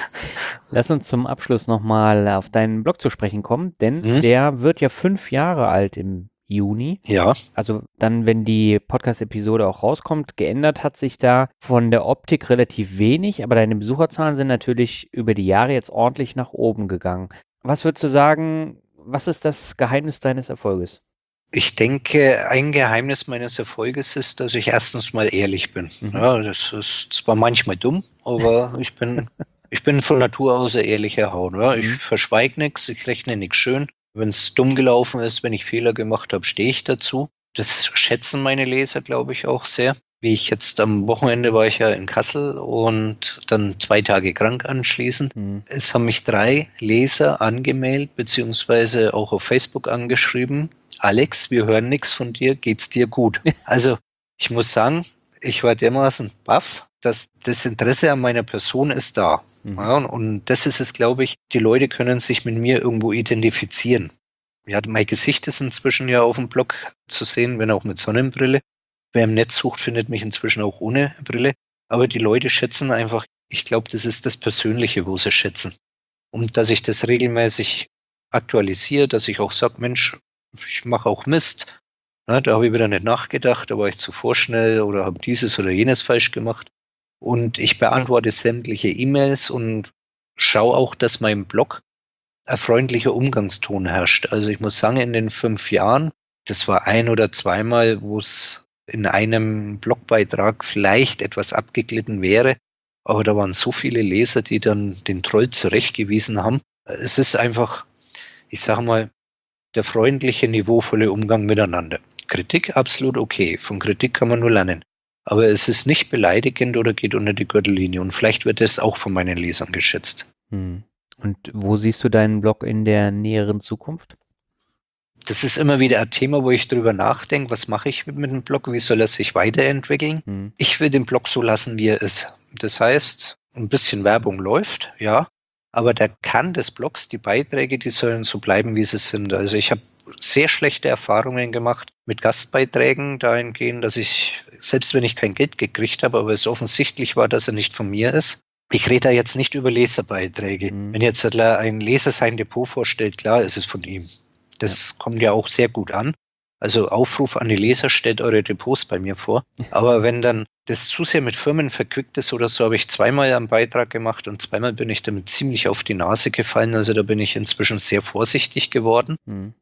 Lass uns zum Abschluss nochmal auf deinen Blog zu sprechen kommen, denn der wird ja 5 Jahre alt im Juni. Ja. Also dann, wenn die Podcast-Episode auch rauskommt, geändert hat sich da von der Optik relativ wenig, aber deine Besucherzahlen sind natürlich über die Jahre jetzt ordentlich nach oben gegangen. Was würdest du sagen, was ist das Geheimnis deines Erfolges? Ich denke, ein Geheimnis meines Erfolges ist, dass ich erstens mal ehrlich bin. Ja, das ist zwar manchmal dumm, aber ich bin von Natur aus ein ehrlicher Haut. Ja. Ich verschweige nichts, ich rechne nichts schön. Wenn es dumm gelaufen ist, wenn ich Fehler gemacht habe, stehe ich dazu. Das schätzen meine Leser, glaube ich, auch sehr. Wie ich jetzt am Wochenende war ich ja in Kassel und dann 2 Tage krank anschließend. Es haben mich 3 Leser angemeldet, beziehungsweise auch auf Facebook angeschrieben. Alex, wir hören nichts von dir, geht's dir gut? Also ich muss sagen, ich war dermaßen baff, dass das Interesse an meiner Person ist da. Ja, und das ist es, glaube ich, die Leute können sich mit mir irgendwo identifizieren. Ja, mein Gesicht ist inzwischen ja auf dem Blog zu sehen, wenn auch mit Sonnenbrille. Wer im Netz sucht, findet mich inzwischen auch ohne Brille. Aber die Leute schätzen einfach, ich glaube, das ist das Persönliche, wo sie schätzen. und dass ich das regelmäßig aktualisiere, dass ich auch sage, Mensch, ich mache auch Mist. Ne, da habe ich wieder nicht nachgedacht, da war ich zu vorschnell oder habe dieses oder jenes falsch gemacht. Und ich beantworte sämtliche E-Mails und schaue auch, dass mein Blog ein freundlicher Umgangston herrscht. Also ich muss sagen, in den 5 Jahren, das war ein oder zweimal, wo es in einem Blogbeitrag vielleicht etwas abgeglitten wäre, aber da waren so viele Leser, die dann den Troll zurechtgewiesen haben. Es ist einfach, ich sage mal, der freundliche, niveauvolle Umgang miteinander. Kritik absolut okay. Von Kritik kann man nur lernen. Aber es ist nicht beleidigend oder geht unter die Gürtellinie. Und vielleicht wird es auch von meinen Lesern geschätzt. Und wo siehst du deinen Blog in der näheren Zukunft? Das ist immer wieder ein Thema, wo ich drüber nachdenke, was mache ich mit dem Blog, wie soll er sich weiterentwickeln? Ich will den Blog so lassen, wie er ist. Das heißt, ein bisschen Werbung läuft, ja, aber der Kern des Blogs, die Beiträge, die sollen so bleiben, wie sie sind. Also ich habe sehr schlechte Erfahrungen gemacht mit Gastbeiträgen dahingehend, dass ich, selbst wenn ich kein Geld gekriegt habe, aber es offensichtlich war, dass er nicht von mir ist. Ich rede da jetzt nicht über Leserbeiträge. Wenn jetzt ein Leser sein Depot vorstellt, klar, ist es von ihm. Das kommt ja auch sehr gut an. Also Aufruf an die Leser, stellt eure Depots bei mir vor. Aber wenn dann das zu sehr mit Firmen verquickt ist oder so, habe ich zweimal einen Beitrag gemacht und zweimal bin ich damit ziemlich auf die Nase gefallen. Also da bin ich inzwischen sehr vorsichtig geworden.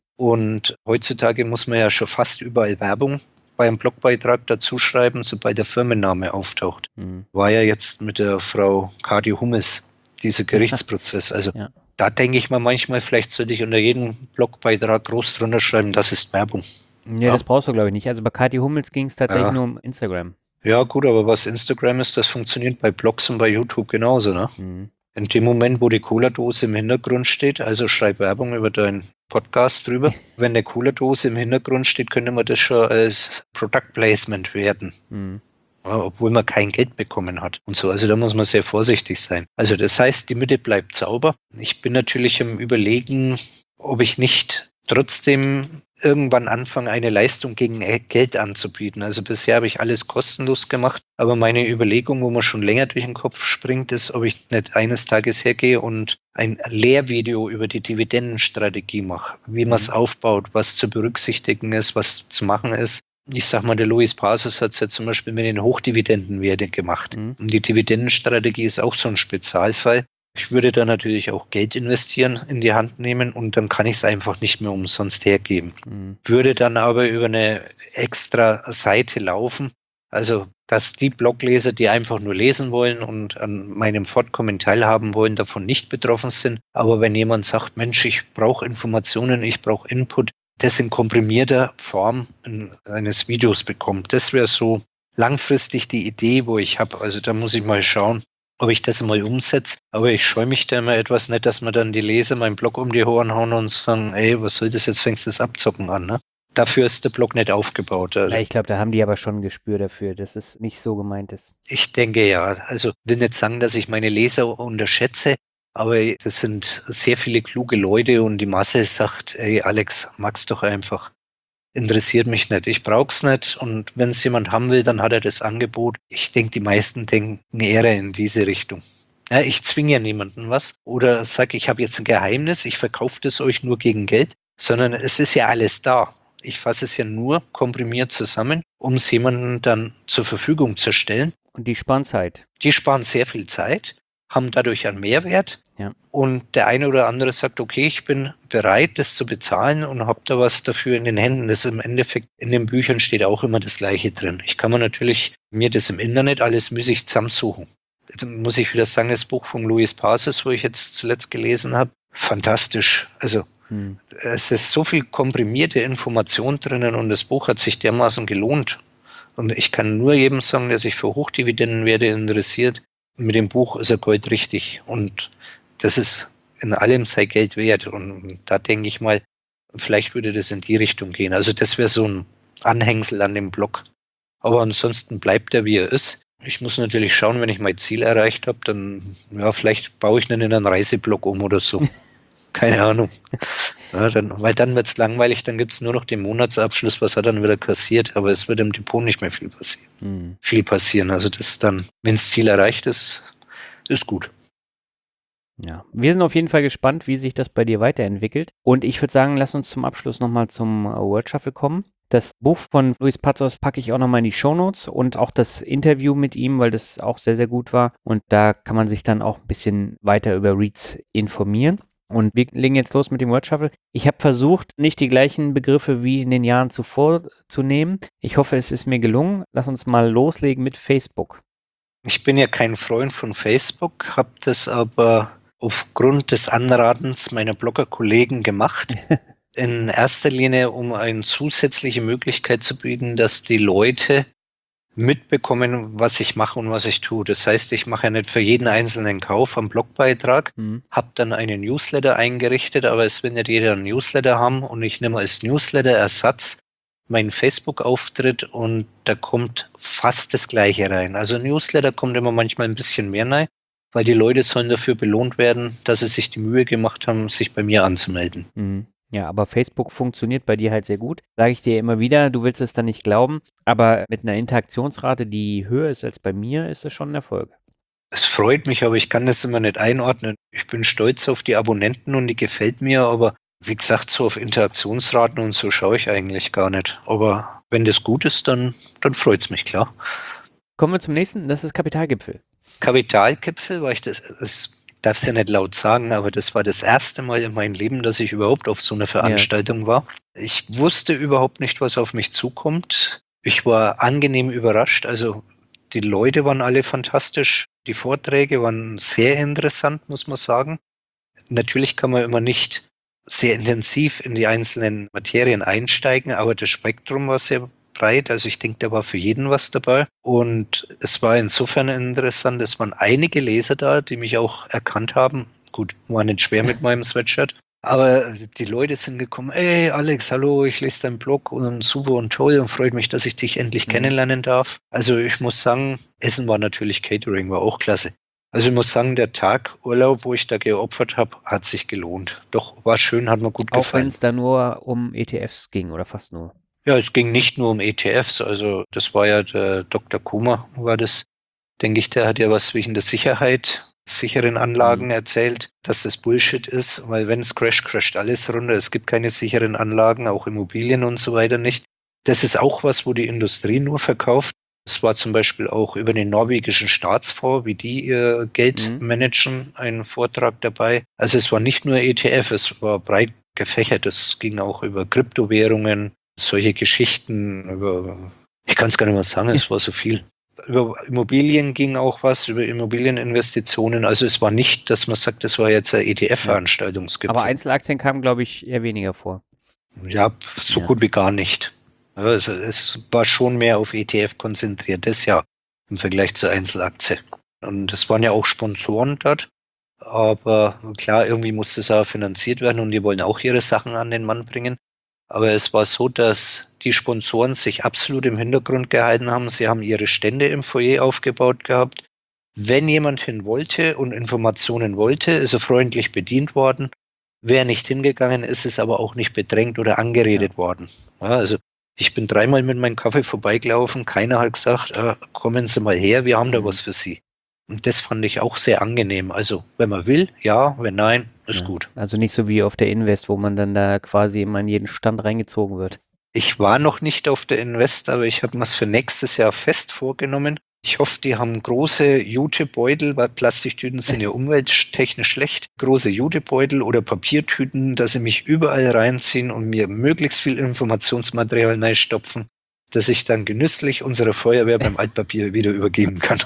Und heutzutage muss man ja schon fast überall Werbung beim Blogbeitrag dazu schreiben, sobald der Firmenname auftaucht. War ja jetzt mit der Frau Kadi Hummels dieser Gerichtsprozess. Also da denke ich mal manchmal, vielleicht sollte ich unter jedem Blogbeitrag groß drunter schreiben, das ist Werbung. Ja, das brauchst du, glaube ich, nicht. Also bei Kathi Hummels ging es tatsächlich nur um Instagram. Ja, gut, aber was Instagram ist, das funktioniert bei Blogs und bei YouTube genauso, ne? In dem Moment, wo die Cola-Dose im Hintergrund steht, also schreib Werbung über deinen Podcast drüber. Wenn eine Cola-Dose im Hintergrund steht, könnte man das schon als Product Placement werten. Ja, obwohl man kein Geld bekommen hat und so. Also da muss man sehr vorsichtig sein. Also das heißt, die Mitte bleibt sauber. Ich bin natürlich im Überlegen, ob ich nicht trotzdem irgendwann anfange, eine Leistung gegen Geld anzubieten. Also bisher habe ich alles kostenlos gemacht, aber meine Überlegung, wo man schon länger durch den Kopf springt, ist, ob ich nicht eines Tages hergehe und ein Lehrvideo über die Dividendenstrategie mache, wie man es aufbaut, was zu berücksichtigen ist, was zu machen ist. Ich sag mal, der Luis Pasos hat es ja zum Beispiel mit den Hochdividendenwerten gemacht. Und die Dividendenstrategie ist auch so ein Spezialfall. Ich würde da natürlich auch Geld investieren, in die Hand nehmen und dann kann ich es einfach nicht mehr umsonst hergeben. Würde dann aber über eine extra Seite laufen, also dass die Blogleser, die einfach nur lesen wollen und an meinem Fortkommen teilhaben wollen, davon nicht betroffen sind. Aber wenn jemand sagt, Mensch, ich brauche Informationen, ich brauche Input, das in komprimierter Form eines Videos bekommt. Das wäre so langfristig die Idee, wo ich habe. Also da muss ich mal schauen, ob ich das mal umsetze. Aber ich scheue mich da immer etwas nicht, dass mir dann die Leser meinen Blog um die Ohren hauen und sagen, ey, was soll das, jetzt fängst du das Abzocken an, ne? Dafür ist der Blog nicht aufgebaut. Also Ja, ich glaube, da haben die aber schon ein Gespür dafür, dass es nicht so gemeint ist. ich denke ja. Also will nicht sagen, dass ich meine Leser unterschätze, aber das sind sehr viele kluge Leute und die Masse sagt, ey Alex, mag's doch einfach. Interessiert mich nicht. Ich brauch's nicht und wenn es jemand haben will, dann hat er das Angebot. Ich denke, die meisten denken eher in diese Richtung. Ja, ich zwinge ja niemanden was oder sage, ich habe jetzt ein Geheimnis, ich verkaufe das euch nur gegen Geld, sondern es ist ja alles da. Ich fasse es ja nur komprimiert zusammen, um es jemandem dann zur Verfügung zu stellen. Und die sparen Zeit. Die sparen sehr viel Zeit, haben dadurch einen Mehrwert. Ja. Und der eine oder andere sagt, okay, ich bin bereit, das zu bezahlen und habe da was dafür in den Händen. Das im Endeffekt in den Büchern steht auch immer das Gleiche drin. Ich kann mir das im Internet alles müßig zusammensuchen. Da muss ich wieder sagen, das Buch von Luis Pasos, wo ich jetzt zuletzt gelesen habe, fantastisch. Also es ist so viel komprimierte Information drinnen und das Buch hat sich dermaßen gelohnt. Und ich kann nur jedem sagen, der sich für Hochdividendenwerte interessiert, mit dem Buch ist er goldrichtig. Und das ist in allem sei Geld wert. Und da denke ich mal, vielleicht würde das in die Richtung gehen. Also das wäre so ein Anhängsel an dem Blog. Aber ansonsten bleibt er, wie er ist. Ich muss natürlich schauen, wenn ich mein Ziel erreicht habe, dann, ja, vielleicht baue ich ihn in einen Reiseblog um oder so. Keine Ahnung. Ja, weil dann wird es langweilig, dann gibt es nur noch den Monatsabschluss, was er dann wieder kassiert, aber es wird im Depot nicht mehr viel passieren. Also das dann, wenn das Ziel erreicht ist, ist gut. Ja, wir sind auf jeden Fall gespannt, wie sich das bei dir weiterentwickelt. Und ich würde sagen, lass uns zum Abschluss nochmal zum Word Shuffle kommen. Das Buch von Luis Pazos packe ich auch nochmal in die Shownotes und auch das Interview mit ihm, weil das auch sehr, sehr gut war. Und da kann man sich dann auch ein bisschen weiter über REITs informieren. Und wir legen jetzt los mit dem Word Shuffle. Ich habe versucht, nicht die gleichen Begriffe wie in den Jahren zuvor zu nehmen. Ich hoffe, es ist mir gelungen. Lass uns mal loslegen mit Facebook. Ich bin ja kein Freund von Facebook, habe das aber aufgrund des Anratens meiner Blogger-Kollegen gemacht. In erster Linie, um eine zusätzliche Möglichkeit zu bieten, dass die Leute mitbekommen, was ich mache und was ich tue. Das heißt, ich mache ja nicht für jeden einzelnen Kauf einen Blogbeitrag, habe dann einen Newsletter eingerichtet, aber es will nicht jeder einen Newsletter haben und ich nehme als Newsletter-Ersatz meinen Facebook-Auftritt und da kommt fast das Gleiche rein. Also Newsletter kommt immer manchmal ein bisschen mehr rein, weil die Leute sollen dafür belohnt werden, dass sie sich die Mühe gemacht haben, sich bei mir anzumelden. Ja, aber Facebook funktioniert bei dir halt sehr gut. Sage ich dir immer wieder, du willst es dann nicht glauben, aber mit einer Interaktionsrate, die höher ist als bei mir, ist es schon ein Erfolg. Es freut mich, aber ich kann das immer nicht einordnen. Ich bin stolz auf die Abonnenten und die gefällt mir, aber wie gesagt, so auf Interaktionsraten und so schaue ich eigentlich gar nicht. Aber wenn das gut ist, dann freut es mich, klar. Kommen wir zum nächsten, das ist Kapitalgipfel. Kapitalgipfel, weil ich das darf es ja nicht laut sagen, aber das war das erste Mal in meinem Leben, dass ich überhaupt auf so einer Veranstaltung war. Ich wusste überhaupt nicht, was auf mich zukommt. Ich war angenehm überrascht. Also die Leute waren alle fantastisch. Die Vorträge waren sehr interessant, muss man sagen. Natürlich kann man immer nicht sehr intensiv in die einzelnen Materien einsteigen, aber das Spektrum war sehr breit. Also ich denke, da war für jeden was dabei. Und es war insofern interessant, es waren einige Leser da, die mich auch erkannt haben. Gut, war nicht schwer mit meinem Sweatshirt. Aber die Leute sind gekommen, ey Alex, hallo, ich lese deinen Blog und super und toll und freut mich, dass ich dich endlich kennenlernen darf. Also ich muss sagen, Essen war natürlich Catering, war auch klasse. Also ich muss sagen, der Tag Urlaub, wo ich da geopfert habe, hat sich gelohnt. Doch, war schön, hat mir gut gefallen. Auch wenn es da nur um ETFs ging oder fast nur. Ja, es ging nicht nur um ETFs, also das war ja der Dr. Kummer, war das, denke ich, der hat ja was wegen der Sicherheit, sicheren Anlagen erzählt, dass das Bullshit ist, weil wenn es crasht alles runter. Es gibt keine sicheren Anlagen, auch Immobilien und so weiter nicht. Das ist auch was, wo die Industrie nur verkauft. Es war zum Beispiel auch über den norwegischen Staatsfonds, wie die ihr Geld managen, ein Vortrag dabei. Also es war nicht nur ETF, es war breit gefächert. Es ging auch über Kryptowährungen, solche Geschichten, ich kann es gar nicht mehr sagen, es war so viel. Über Immobilien ging auch was, über Immobilieninvestitionen. Also es war nicht, dass man sagt, das war jetzt ein ETF-Veranstaltungsgipfel. Aber Einzelaktien kamen, glaube ich, eher weniger vor. Ja, so gut wie gar nicht. Also es war schon mehr auf ETF konzentriert, das ja im Vergleich zur Einzelaktie. Und es waren ja auch Sponsoren dort. Aber klar, irgendwie muss das auch finanziert werden und die wollen auch ihre Sachen an den Mann bringen. Aber es war so, dass die Sponsoren sich absolut im Hintergrund gehalten haben. Sie haben ihre Stände im Foyer aufgebaut gehabt. Wenn jemand hin wollte und Informationen wollte, ist er freundlich bedient worden. Wer nicht hingegangen ist, ist aber auch nicht bedrängt oder angeredet worden. Ja, also ich bin 3-mal mit meinem Kaffee vorbeigelaufen. Keiner hat gesagt, kommen Sie mal her, wir haben da was für Sie. Und das fand ich auch sehr angenehm. Also wenn man will, ja, wenn nein, ist gut. Also nicht so wie auf der Invest, wo man dann da quasi immer in jeden Stand reingezogen wird. Ich war noch nicht auf der Invest, aber ich habe mir es für nächstes Jahr fest vorgenommen. Ich hoffe, die haben große Jutebeutel, weil Plastiktüten sind ja umwelttechnisch schlecht. Große Jutebeutel oder Papiertüten, dass sie mich überall reinziehen und mir möglichst viel Informationsmaterial reinstopfen, dass ich dann genüsslich unserer Feuerwehr beim Altpapier wieder übergeben kann.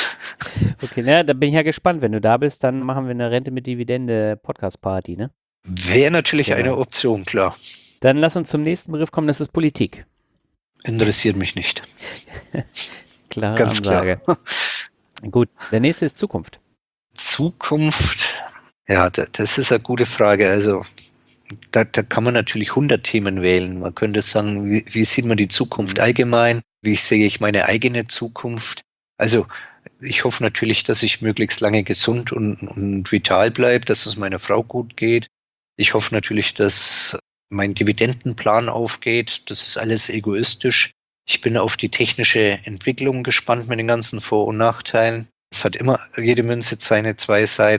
Okay, da bin ich ja gespannt. Wenn du da bist, dann machen wir eine Rente mit Dividende Podcast-Party, ne? Wäre natürlich eine Option, klar. Dann lass uns zum nächsten Begriff kommen, das ist Politik. Interessiert mich nicht. Klare Ganz Ansage. Klar. Gut, der nächste ist Zukunft. Zukunft, ja, das ist eine gute Frage. Also da kann man natürlich 100 Themen wählen. Man könnte sagen, wie sieht man die Zukunft allgemein? Wie sehe ich meine eigene Zukunft? Also ich hoffe natürlich, dass ich möglichst lange gesund und vital bleibe, dass es meiner Frau gut geht. Ich hoffe natürlich, dass mein Dividendenplan aufgeht. Das ist alles egoistisch. Ich bin auf die technische Entwicklung gespannt mit den ganzen Vor- und Nachteilen. Es hat immer jede Münze seine zwei Seiten.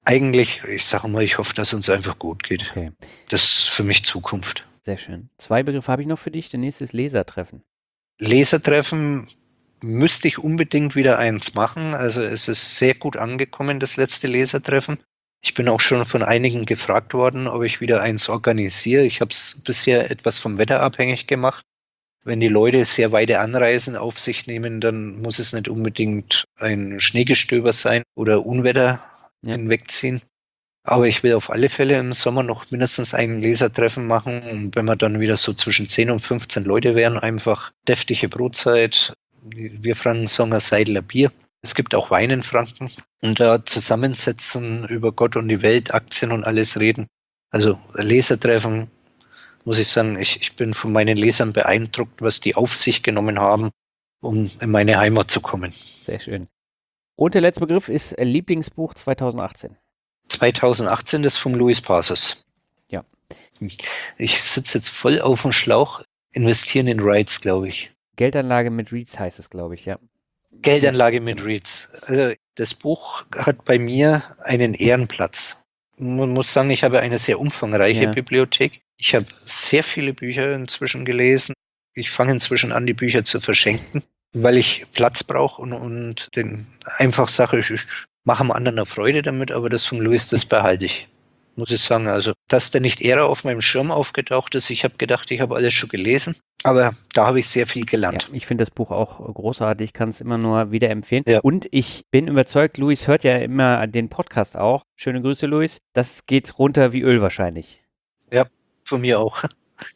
Eigentlich, ich sage mal, ich hoffe, dass uns einfach gut geht. Okay, Das ist für mich Zukunft. sehr schön. 2 Begriffe habe ich noch für dich. Der nächste ist Lesertreffen. Lesertreffen müsste ich unbedingt wieder eins machen. Also es ist sehr gut angekommen, das letzte Lesertreffen. Ich bin auch schon von einigen gefragt worden, ob ich wieder eins organisiere. Ich habe es bisher etwas vom Wetter abhängig gemacht. Wenn die Leute sehr weite Anreisen auf sich nehmen, dann muss es nicht unbedingt ein Schneegestöber sein oder Unwetter Ja. hinwegziehen. Aber ich will auf alle Fälle im Sommer noch mindestens ein Lesertreffen machen. Und wenn wir dann wieder so zwischen 10 und 15 Leute wären, einfach deftige Brotzeit. Wir Franken sagen ein Seidler Bier. Es gibt auch Wein in Franken. Und da zusammensetzen, über Gott und die Welt, Aktien und alles reden. Also Lesertreffen, muss ich sagen, ich bin von meinen Lesern beeindruckt, was die auf sich genommen haben, um in meine Heimat zu kommen. Sehr schön. Und der letzte Begriff ist Lieblingsbuch 2018. 2018 das vom Luis Pasos. Ja. Ich sitze jetzt voll auf dem Schlauch. Investieren in REITs, glaube ich. Geldanlage mit REITs heißt es, glaube ich, ja. Geldanlage mit REITs. Also das Buch hat bei mir einen Ehrenplatz. Man muss sagen, ich habe eine sehr umfangreiche Bibliothek. Ich habe sehr viele Bücher inzwischen gelesen. Ich fange inzwischen an, die Bücher zu verschenken, weil ich Platz brauche und einfach sage, ich mache am anderen eine Freude damit, aber das von Luis, das behalte ich. Muss ich sagen, also, dass der nicht eher auf meinem Schirm aufgetaucht ist. Ich habe gedacht, ich habe alles schon gelesen, aber da habe ich sehr viel gelernt. Ja, ich finde das Buch auch großartig, kann es immer nur wieder empfehlen. Ja. Und ich bin überzeugt, Luis hört ja immer den Podcast auch. Schöne Grüße, Luis. Das geht runter wie Öl wahrscheinlich. Ja, von mir auch.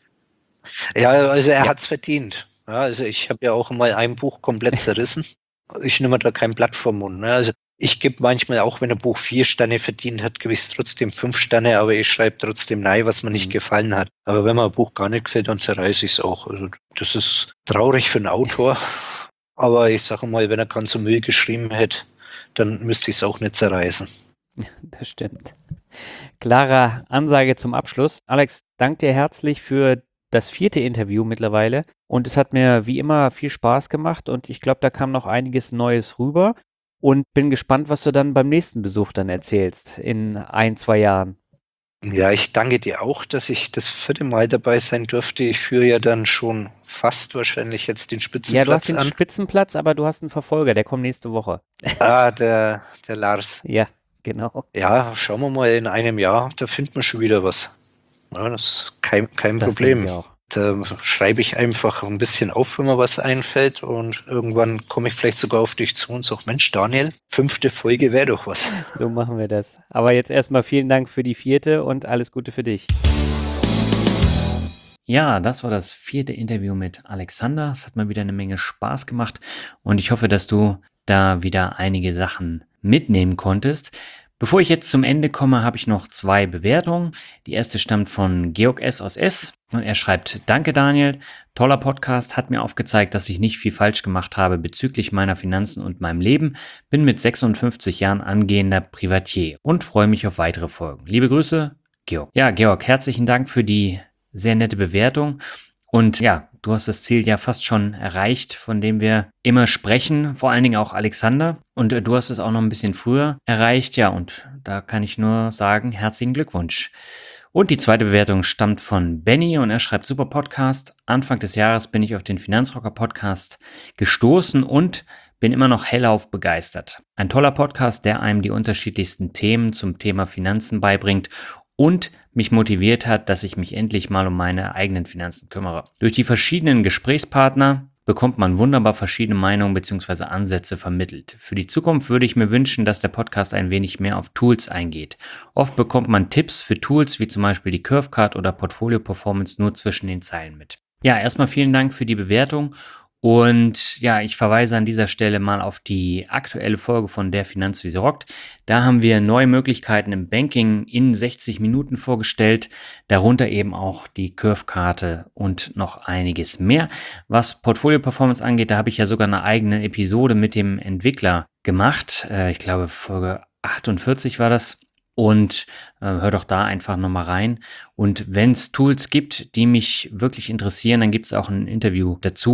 Ja, also er hat's verdient. Ja, also ich habe ja auch mal ein Buch komplett zerrissen. Ich nehme da kein Blatt vom Mund. Ne? Also ich gebe manchmal, auch wenn ein Buch 4 Sterne verdient hat, gebe ich es trotzdem 5 Sterne, aber ich schreibe trotzdem nein, was mir nicht gefallen hat. Aber wenn mir ein Buch gar nicht gefällt, dann zerreiße ich es auch. Also das ist traurig für einen Autor. Aber ich sage mal, wenn er ganz so Müll geschrieben hätte, dann müsste ich es auch nicht zerreißen. Das stimmt. Klare Ansage zum Abschluss. Alex, danke dir herzlich für das 4. Interview mittlerweile. Und es hat mir wie immer viel Spaß gemacht und ich glaube, da kam noch einiges Neues rüber. Und bin gespannt, was du dann beim nächsten Besuch dann erzählst in 1, 2 Jahren. Ja, ich danke dir auch, dass ich das 4. Mal dabei sein durfte. Ich führe ja dann schon fast wahrscheinlich jetzt den Spitzenplatz an. Ja, du hast den Spitzenplatz, aber du hast einen Verfolger, der kommt nächste Woche. Ah, der Lars. Ja, genau. Ja, schauen wir mal in einem Jahr, da findet man schon wieder was. Ja, das ist kein Das Problem. denke ich auch. Da schreibe ich einfach ein bisschen auf, wenn mir was einfällt und irgendwann komme ich vielleicht sogar auf dich zu und sage, Mensch, Daniel, 5. Folge wäre doch was. So machen wir das. Aber jetzt erstmal vielen Dank für die 4. und alles Gute für dich. Ja, das war das 4. Interview mit Alexander. Es hat mal wieder eine Menge Spaß gemacht und ich hoffe, dass du da wieder einige Sachen mitnehmen konntest. Bevor ich jetzt zum Ende komme, habe ich noch 2 Bewertungen. Die erste stammt von Georg S. aus S. Und er schreibt: Danke Daniel, toller Podcast, hat mir aufgezeigt, dass ich nicht viel falsch gemacht habe bezüglich meiner Finanzen und meinem Leben. Bin mit 56 Jahren angehender Privatier und freue mich auf weitere Folgen. Liebe Grüße, Georg. Ja, Georg, herzlichen Dank für die sehr nette Bewertung. Und ja, du hast das Ziel ja fast schon erreicht, von dem wir immer sprechen, vor allen Dingen auch Alexander. Und du hast es auch noch ein bisschen früher erreicht. Ja, und da kann ich nur sagen, herzlichen Glückwunsch. Und die zweite Bewertung stammt von Benny und er schreibt: Super Podcast. Anfang des Jahres bin ich auf den Finanzrocker Podcast gestoßen und bin immer noch hellauf begeistert. Ein toller Podcast, der einem die unterschiedlichsten Themen zum Thema Finanzen beibringt und mich motiviert hat, dass ich mich endlich mal um meine eigenen Finanzen kümmere. Durch die verschiedenen Gesprächspartner bekommt man wunderbar verschiedene Meinungen bzw. Ansätze vermittelt. Für die Zukunft würde ich mir wünschen, dass der Podcast ein wenig mehr auf Tools eingeht. Oft bekommt man Tipps für Tools wie zum Beispiel die Curvecard oder Portfolio Performance nur zwischen den Zeilen mit. Ja, erstmal vielen Dank für die Bewertung. Und ja, ich verweise an dieser Stelle mal auf die aktuelle Folge von Der Finanz wie sie rockt. Da haben wir neue Möglichkeiten im Banking in 60 Minuten vorgestellt, darunter eben auch die Curvekarte und noch einiges mehr. Was Portfolio Performance angeht, da habe ich ja sogar eine eigene Episode mit dem Entwickler gemacht. Ich glaube, Folge 48 war das. Und hör doch da einfach nochmal rein. Und wenn es Tools gibt, die mich wirklich interessieren, dann gibt es auch ein Interview dazu.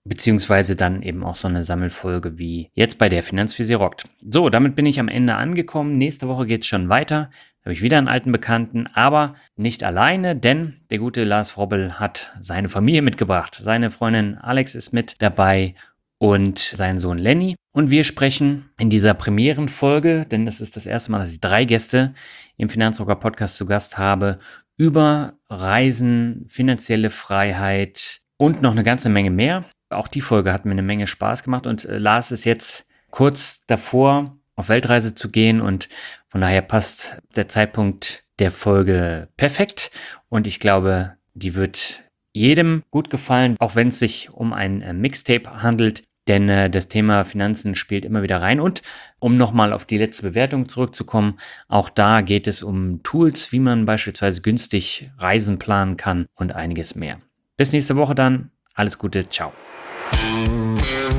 beziehungsweise dann eben auch so eine Sammelfolge wie jetzt bei der Finanzvisier rockt. So, damit bin ich am Ende angekommen. Nächste Woche geht es schon weiter. Da habe ich wieder einen alten Bekannten, aber nicht alleine, denn der gute Lars Wrobel hat seine Familie mitgebracht. Seine Freundin Alex ist mit dabei und sein Sohn Lenny. Und wir sprechen in dieser Premierenfolge, denn das ist das erste Mal, dass ich 3 Gäste im Finanzrocker Podcast zu Gast habe, über Reisen, finanzielle Freiheit und noch eine ganze Menge mehr. Auch die Folge hat mir eine Menge Spaß gemacht und Lars ist jetzt kurz davor, auf Weltreise zu gehen und von daher passt der Zeitpunkt der Folge perfekt und ich glaube, die wird jedem gut gefallen, auch wenn es sich um ein Mixtape handelt, denn das Thema Finanzen spielt immer wieder rein. Und um nochmal auf die letzte Bewertung zurückzukommen, auch da geht es um Tools, wie man beispielsweise günstig Reisen planen kann und einiges mehr. Bis nächste Woche dann. Alles Gute. Ciao.